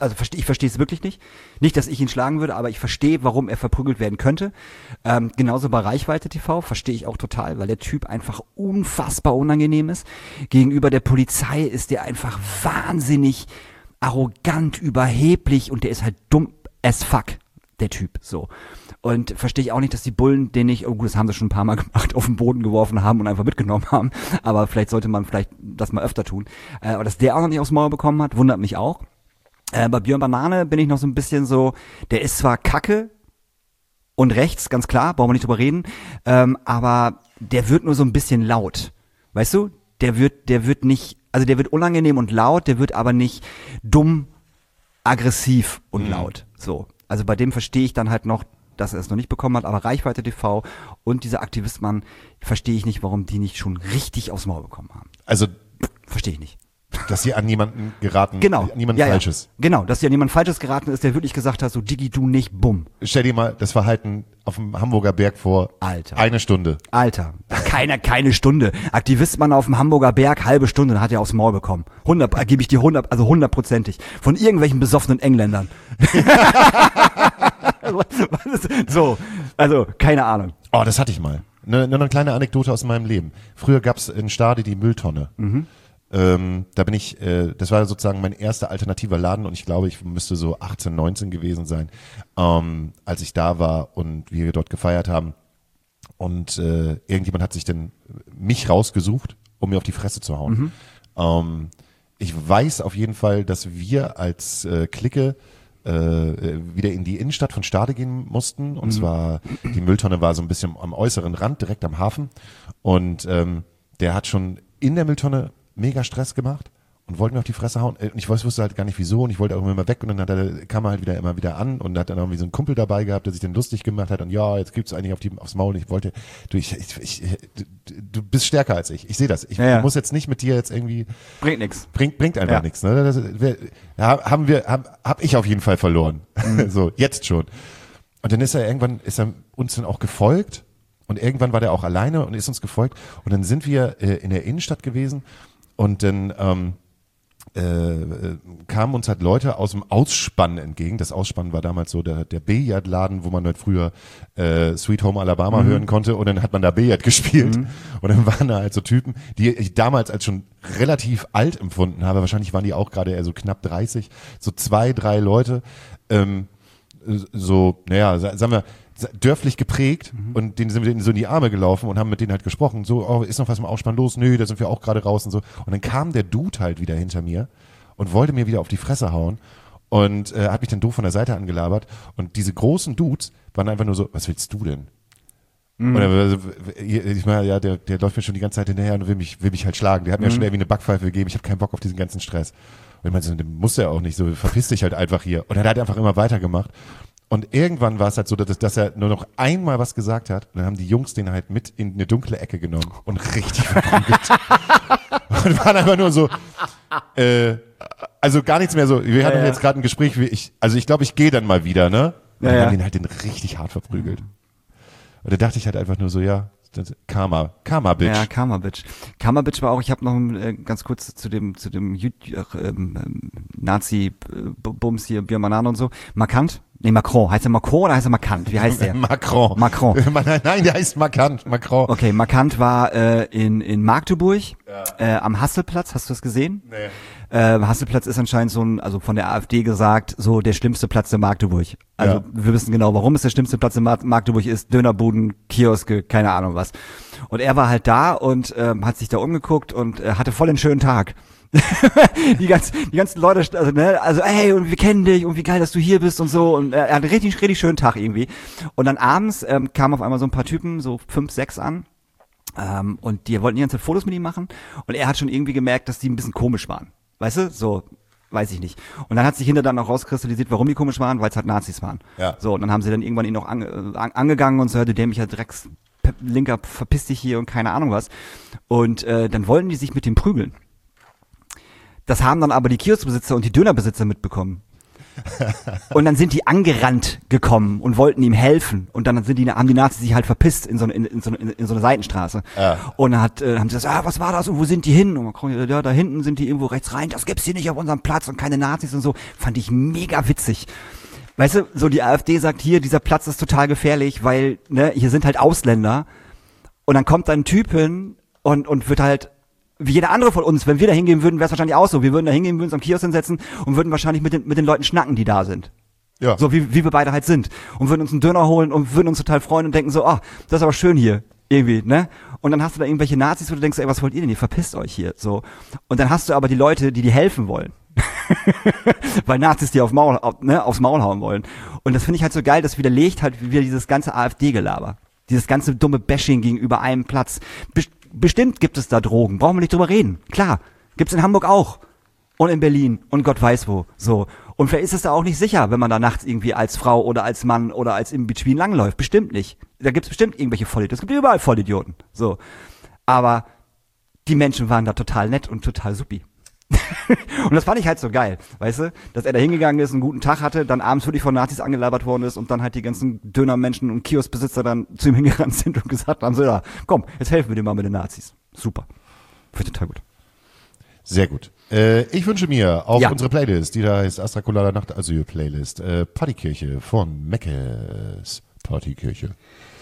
Also ich verstehe es wirklich nicht. Nicht, dass ich ihn schlagen würde, aber ich verstehe, warum er verprügelt werden könnte. Genauso bei Reichweite TV verstehe ich auch total, weil der Typ einfach unfassbar unangenehm ist. Gegenüber der Polizei ist der einfach wahnsinnig arrogant, überheblich und der ist halt dumm as fuck, der Typ, so. Und verstehe ich auch nicht, dass die Bullen den nicht, oh gut, das haben sie schon ein paar Mal gemacht, auf den Boden geworfen haben und einfach mitgenommen haben, aber vielleicht sollte man das mal öfter tun. Aber dass der auch noch nicht aufs Maul bekommen hat, wundert mich auch. Bei Björn Banane bin ich noch so ein bisschen so, der ist zwar kacke und rechts, ganz klar, brauchen wir nicht drüber reden, aber der wird nur so ein bisschen laut. Weißt du? Der wird nicht, also der wird unangenehm und laut, der wird aber nicht dumm, aggressiv und laut. So. Also bei dem verstehe ich dann halt noch, dass er es noch nicht bekommen hat, aber Reichweite TV und dieser Aktivistmann, verstehe ich nicht, warum die nicht schon richtig aufs Maul bekommen haben. Also, verstehe ich nicht. dass sie an niemanden geraten, Genau. niemanden Falsches. Ja. Genau, dass sie an jemanden Falsches geraten ist, der wirklich gesagt hat, so Digi, du nicht, bumm. Stell dir mal das Verhalten auf dem Hamburger Berg vor. Alter. Eine Stunde. Alter, keine Stunde. Aktivistmann auf dem Hamburger Berg, halbe Stunde, dann hat er aufs Maul bekommen. 100, gebe ich dir 100%ig. Von irgendwelchen besoffenen Engländern. So, also, keine Ahnung. Oh, das hatte ich mal. Eine kleine Anekdote aus meinem Leben. Früher gab's in Stade die Mülltonne. Da bin ich, das war sozusagen mein erster alternativer Laden und ich glaube, ich müsste so 18, 19 gewesen sein, als ich da war und wir dort gefeiert haben. Und irgendjemand hat sich dann mich rausgesucht, um mir auf die Fresse zu hauen. Ich weiß auf jeden Fall, dass wir als Clique wieder in die Innenstadt von Stade gehen mussten. Und zwar, die Mülltonne war so ein bisschen am äußeren Rand, direkt am Hafen. Und der hat schon in der Mülltonne mega Stress gemacht und wollte mir auf die Fresse hauen. Und ich wusste halt gar nicht wieso und ich wollte auch immer weg und dann kam er halt immer wieder an und hat dann irgendwie so einen Kumpel dabei gehabt, der sich dann lustig gemacht hat und ja, jetzt gibt's eigentlich aufs Maul. Ich wollte, du bist stärker als ich. Ich sehe das. Ich muss jetzt nicht mit dir jetzt irgendwie. Bringt nix. Bringt einfach nichts. Ne? Hab ich auf jeden Fall verloren. So, jetzt schon. Und dann ist er uns dann auch gefolgt und irgendwann war der auch alleine und ist uns gefolgt und dann sind wir in der Innenstadt gewesen. Und dann kamen uns halt Leute aus dem Ausspann entgegen. Das Ausspann war damals so der Billardladen, wo man halt früher Sweet Home Alabama hören konnte und dann hat man da Billard gespielt. Und dann waren da halt so Typen, die ich damals als schon relativ alt empfunden habe. Wahrscheinlich waren die auch gerade eher so knapp 30. So 2, 3 Leute, sagen wir, dörflich geprägt und denen sind wir so in die Arme gelaufen und haben mit denen halt gesprochen, so, oh, ist noch was im Ausspann los? Nö, da sind wir auch gerade raus und so. Und dann kam der Dude halt wieder hinter mir und wollte mir wieder auf die Fresse hauen und hat mich dann doof von der Seite angelabert und diese großen Dudes waren einfach nur so, was willst du denn? Und ich meine, ja, der läuft mir schon die ganze Zeit hinterher und will mich halt schlagen. Der hat mir schon irgendwie eine Backpfeife gegeben, ich habe keinen Bock auf diesen ganzen Stress. Und ich meinte, den muss er auch nicht, so verpiss dich halt einfach hier. Und er hat einfach immer weitergemacht. Und irgendwann war es halt so, dass er nur noch einmal was gesagt hat. Und dann haben die Jungs den halt mit in eine dunkle Ecke genommen und richtig verprügelt. Und waren einfach nur so, also gar nichts mehr so. Wir hatten jetzt gerade ein Gespräch, ich glaube, ich gehe dann mal wieder, ne? Und dann haben den halt den richtig hart verprügelt. Und da dachte ich halt einfach nur so, ja, Karma-Bitch. Ja, Karma-Bitch. Karma-Bitch war auch, ich habe noch ganz kurz zu dem Nazi-Bums hier, Björn Banane und so. Markant? Nee, Macron. Heißt er Macron oder heißt er Markant? Wie heißt der? Macron. Nein, der heißt Markant. Macron. Okay, Markant war in Magdeburg, am Hasselplatz. Hast du das gesehen? Nee. Hasselplatz ist anscheinend so also von der AfD gesagt, so der schlimmste Platz in Magdeburg. Also wir wissen genau, warum es der schlimmste Platz in Magdeburg ist. Dönerbuden, Kioske, keine Ahnung was. Und er war halt da und hat sich da umgeguckt und hatte voll den schönen Tag. die ganzen Leute, also hey, und wir kennen dich und wie geil, dass du hier bist und so. Und er hat einen richtig schönen Tag irgendwie. Und dann abends kamen auf einmal so ein paar Typen, so 5, 6 an. Und die wollten die ganze Zeit Fotos mit ihm machen. Und er hat schon irgendwie gemerkt, dass die ein bisschen komisch waren. Weißt du? So, weiß ich nicht. Und dann hat sich hinter dann auch rauskristallisiert, warum die komisch waren, weil es halt Nazis waren. Ja. So, und dann haben sie dann irgendwann ihn noch angegangen und so, hörte der mich halt Linker, verpiss dich hier und keine Ahnung was. Und dann wollten die sich mit dem prügeln. Das haben dann aber die Kioskbesitzer und die Dönerbesitzer mitbekommen. Und dann sind die angerannt gekommen und wollten ihm helfen. Und dann haben die Nazis sich halt verpisst in so eine Seitenstraße. Ja. Und dann haben sie gesagt, was war das und wo sind die hin? Und man kommt, ja, da hinten sind die irgendwo rechts rein. Das gibt's hier nicht auf unserem Platz und keine Nazis und so. Fand ich mega witzig. Weißt du, so die AfD sagt hier, dieser Platz ist total gefährlich, weil, ne, hier sind halt Ausländer. Und dann kommt da ein Typ hin und wird halt, wie jeder andere von uns, wenn wir da hingehen würden, wäre es wahrscheinlich auch so. Wir würden da hingehen, würden uns am Kiosk hinsetzen und würden wahrscheinlich mit den Leuten schnacken, die da sind. Ja. So wie wir beide halt sind. Und würden uns einen Döner holen und würden uns total freuen und denken so, das ist aber schön hier. Irgendwie, ne? Und dann hast du da irgendwelche Nazis, wo du denkst, ey, was wollt ihr denn? Ihr verpisst euch hier. So. Und dann hast du aber die Leute, die helfen wollen. Weil Nazis dir aufs Maul hauen wollen. Und das finde ich halt so geil, das widerlegt halt wieder dieses ganze AfD-Gelaber. Dieses ganze dumme Bashing gegenüber einem Platz. Bestimmt gibt es da Drogen, brauchen wir nicht drüber reden. Klar, gibt's in Hamburg auch. Und in Berlin und Gott weiß wo. So. Und vielleicht ist es da auch nicht sicher, wenn man da nachts irgendwie als Frau oder als Mann oder als In-Between langläuft. Bestimmt nicht. Da gibt's bestimmt irgendwelche Vollidioten. Es gibt überall Vollidioten. So. Aber die Menschen waren da total nett und total supi. Und das fand ich halt so geil, weißt du, dass er da hingegangen ist, einen guten Tag hatte, dann abends wirklich von Nazis angelabert worden ist und dann halt die ganzen Dönermenschen und Kioskbesitzer dann zu ihm hingerannt sind und gesagt haben, so, ja, komm, jetzt helfen wir dir mal mit den Nazis. Super. Finde ich total gut. Sehr gut. Ich wünsche mir auf unsere Playlist, die da heißt Astra Colada Nacht Asyl Playlist, Partykirche von Meckes. Partykirche.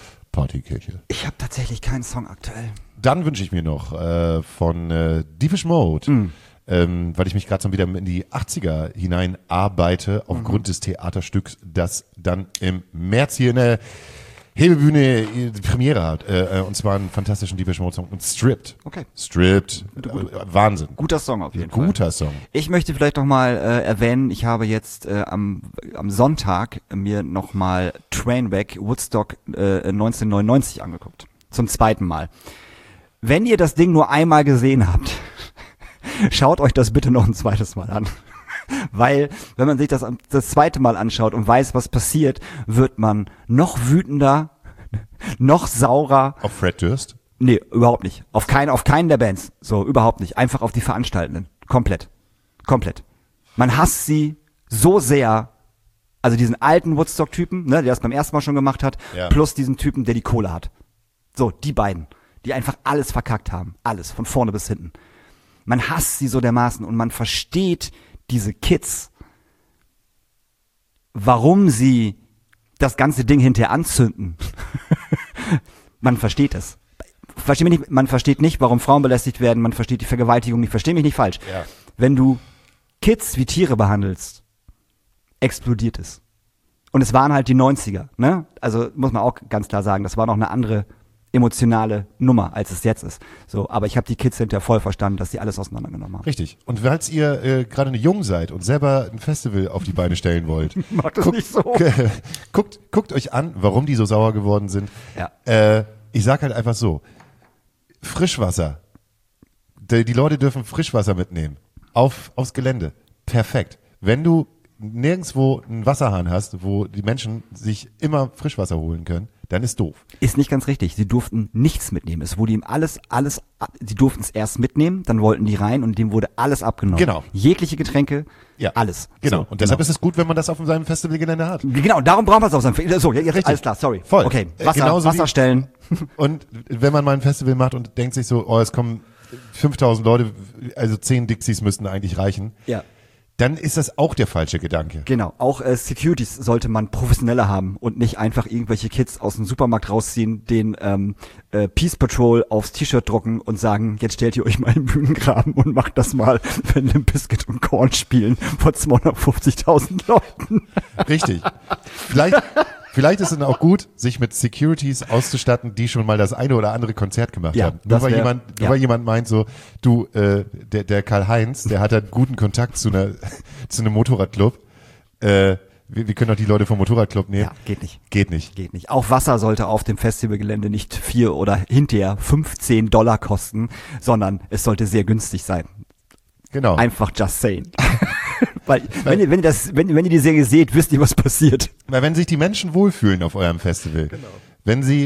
Ich habe tatsächlich keinen Song aktuell. Dann wünsche ich mir noch von Deepish Mode, weil ich mich gerade so wieder in die 80er hinein arbeite, aufgrund des Theaterstücks, das dann im März hier in der Hebebühne die Premiere hat. Und zwar einen fantastischen Deepish Mode Song und Stripped. Okay. Stripped. Wahnsinn. Guter Song auf jeden Fall. Guter Song. Ich möchte vielleicht noch mal erwähnen, ich habe jetzt am Sonntag mir noch mal Trainwreck Woodstock 1999 angeguckt. Zum zweiten Mal. Wenn ihr das Ding nur einmal gesehen habt, schaut euch das bitte noch ein zweites Mal an. Weil, wenn man sich das zweite Mal anschaut und weiß, was passiert, wird man noch wütender, noch saurer. Auf Fred Durst? Nee, überhaupt nicht. Auf keinen der Bands. So, überhaupt nicht. Einfach auf die Veranstaltenden. Komplett. Man hasst sie so sehr. Also diesen alten Woodstock-Typen, ne, der das beim ersten Mal schon gemacht hat, plus diesen Typen, der die Kohle hat. So, die beiden, die einfach alles verkackt haben. Alles, von vorne bis hinten. Man hasst sie so dermaßen und man versteht diese Kids, warum sie das ganze Ding hinterher anzünden. Man versteht es. Man versteht nicht, warum Frauen belästigt werden, man versteht die Vergewaltigung nicht, versteh mich nicht falsch. Ja. Wenn du Kids wie Tiere behandelst, explodiert es. Und es waren halt die 90er, ne? Also muss man auch ganz klar sagen, das war noch eine andere emotionale Nummer, als es jetzt ist. So, aber ich habe die Kids hinterher voll verstanden, dass die alles auseinandergenommen haben. Richtig. Und falls ihr gerade jung seid und selber ein Festival auf die Beine stellen wollt, Mag das nicht so. guckt euch an, warum die so sauer geworden sind. Ja. Ich sag halt einfach so, Frischwasser. Die Leute dürfen Frischwasser mitnehmen. Aufs Gelände. Perfekt. Wenn du nirgendwo einen Wasserhahn hast, wo die Menschen sich immer Frischwasser holen können, dann ist doof. Ist nicht ganz richtig. Sie durften nichts mitnehmen. Es wurde ihm alles, sie durften es erst mitnehmen, dann wollten die rein und dem wurde alles abgenommen. Genau. Jegliche Getränke, alles. Genau. So, und deshalb ist es gut, wenn man das auf seinem Festivalgelände hat. Genau, darum brauchen wir es auf seinem Festival. So, jetzt Richtig. alles klar, sorry. Voll. Okay, Genauso Wasser stellen. Und wenn man mal ein Festival macht und denkt sich so, es kommen 5000 Leute, also 10 Dixies müssten eigentlich reichen. Ja. Dann ist das auch der falsche Gedanke. Genau, auch Securities sollte man professioneller haben und nicht einfach irgendwelche Kids aus dem Supermarkt rausziehen, den Peace Patrol aufs T-Shirt drucken und sagen, jetzt stellt ihr euch mal im Bühnengraben und macht das mal, wenn Limp Bizkit und Korn spielen vor 250.000 Leuten. Richtig. Vielleicht ist es dann auch gut, sich mit Securities auszustatten, die schon mal das eine oder andere Konzert gemacht haben. Nur weil jemand meint so, du, der Karl-Heinz, der hat einen guten Kontakt zu einem Motorradclub. Wir können doch die Leute vom Motorradclub nehmen. Ja, geht nicht. Geht nicht. Auch Wasser sollte auf dem Festivalgelände nicht 4 oder hinterher $15 kosten, sondern es sollte sehr günstig sein. Genau. Einfach just saying. Weil, wenn ihr die Serie seht, wisst ihr, was passiert. Weil wenn sich die Menschen wohlfühlen auf eurem Festival, wenn sie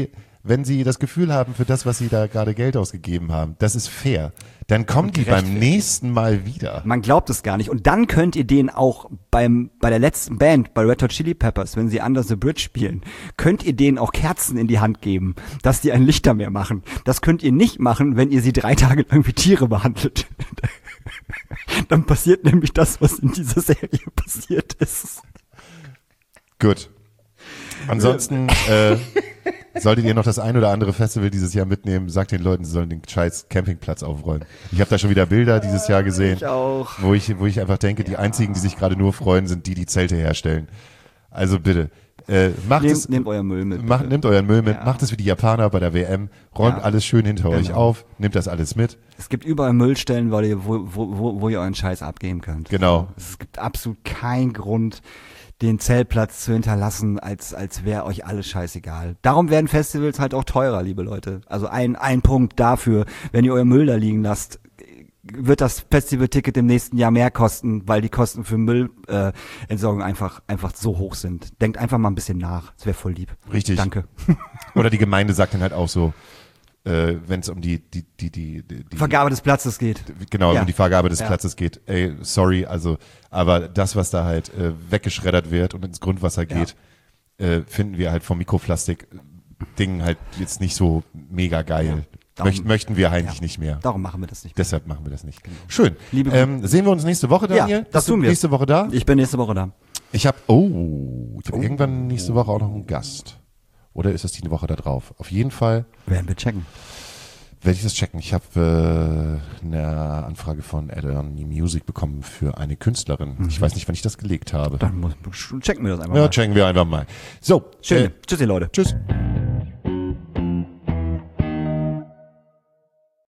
wenn sie das Gefühl haben, für das, was sie da gerade Geld ausgegeben haben, das ist fair, dann kommen die beim nächsten Mal wieder. Man glaubt es gar nicht. Und dann könnt ihr denen auch bei der letzten Band, bei Red Hot Chili Peppers, wenn sie Under the Bridge spielen, könnt ihr denen auch Kerzen in die Hand geben, dass die ein Lichtermeer machen. Das könnt ihr nicht machen, wenn ihr sie 3 Tage lang wie Tiere behandelt. Dann passiert nämlich das, was in dieser Serie passiert ist. Gut. Ansonsten solltet ihr noch das ein oder andere Festival dieses Jahr mitnehmen, sagt den Leuten, sie sollen den scheiß Campingplatz aufräumen. Ich habe da schon wieder Bilder dieses Jahr gesehen, Ich auch. wo ich einfach denke, die einzigen, die sich gerade nur freuen, sind die Zelte herstellen. Also bitte, nehmt euren Müll mit. Nehmt euren Müll mit, macht es wie die Japaner bei der WM, räumt alles schön hinter euch auf, nehmt das alles mit. Es gibt überall Müllstellen, wo ihr euren Scheiß abgeben könnt. Genau. Es gibt absolut keinen Grund, den Zeltplatz zu hinterlassen, als wäre euch alles scheißegal. Darum werden Festivals halt auch teurer, liebe Leute. Also ein Punkt dafür, wenn ihr euer Müll da liegen lasst, wird das Festivalticket im nächsten Jahr mehr kosten, weil die Kosten für Müllentsorgung einfach so hoch sind. Denkt einfach mal ein bisschen nach. Das wäre voll lieb. Richtig. Danke. Oder die Gemeinde sagt dann halt auch so, wenn es um die Vergabe des Platzes geht. Genau, Ja. um die Vergabe des Ja. Platzes geht. Ey, sorry, also, aber das, was da halt weggeschreddert wird und ins Grundwasser geht, finden wir halt vom Mikroplastik-Ding halt jetzt nicht so mega geil. Darum- Möchten wir eigentlich nicht mehr. Darum machen wir das nicht mehr. Deshalb machen wir das nicht. Schön. Liebe Sehen wir uns nächste Woche, Daniel? Ja, das Bist du tun wir. nächste Woche da? Ich bin nächste Woche da. Ich habe irgendwann nächste Woche auch noch einen Gast. Oder ist das die Woche da drauf? Auf jeden Fall Werden wir checken. werde ich das checken. Ich habe eine Anfrage von Add-on Music bekommen für eine Künstlerin. Ich weiß nicht, wann ich das gelegt habe. Dann checken wir das einfach Ja, mal. checken wir einfach mal. So, Schön. Tschüssi, Leute. tschüss.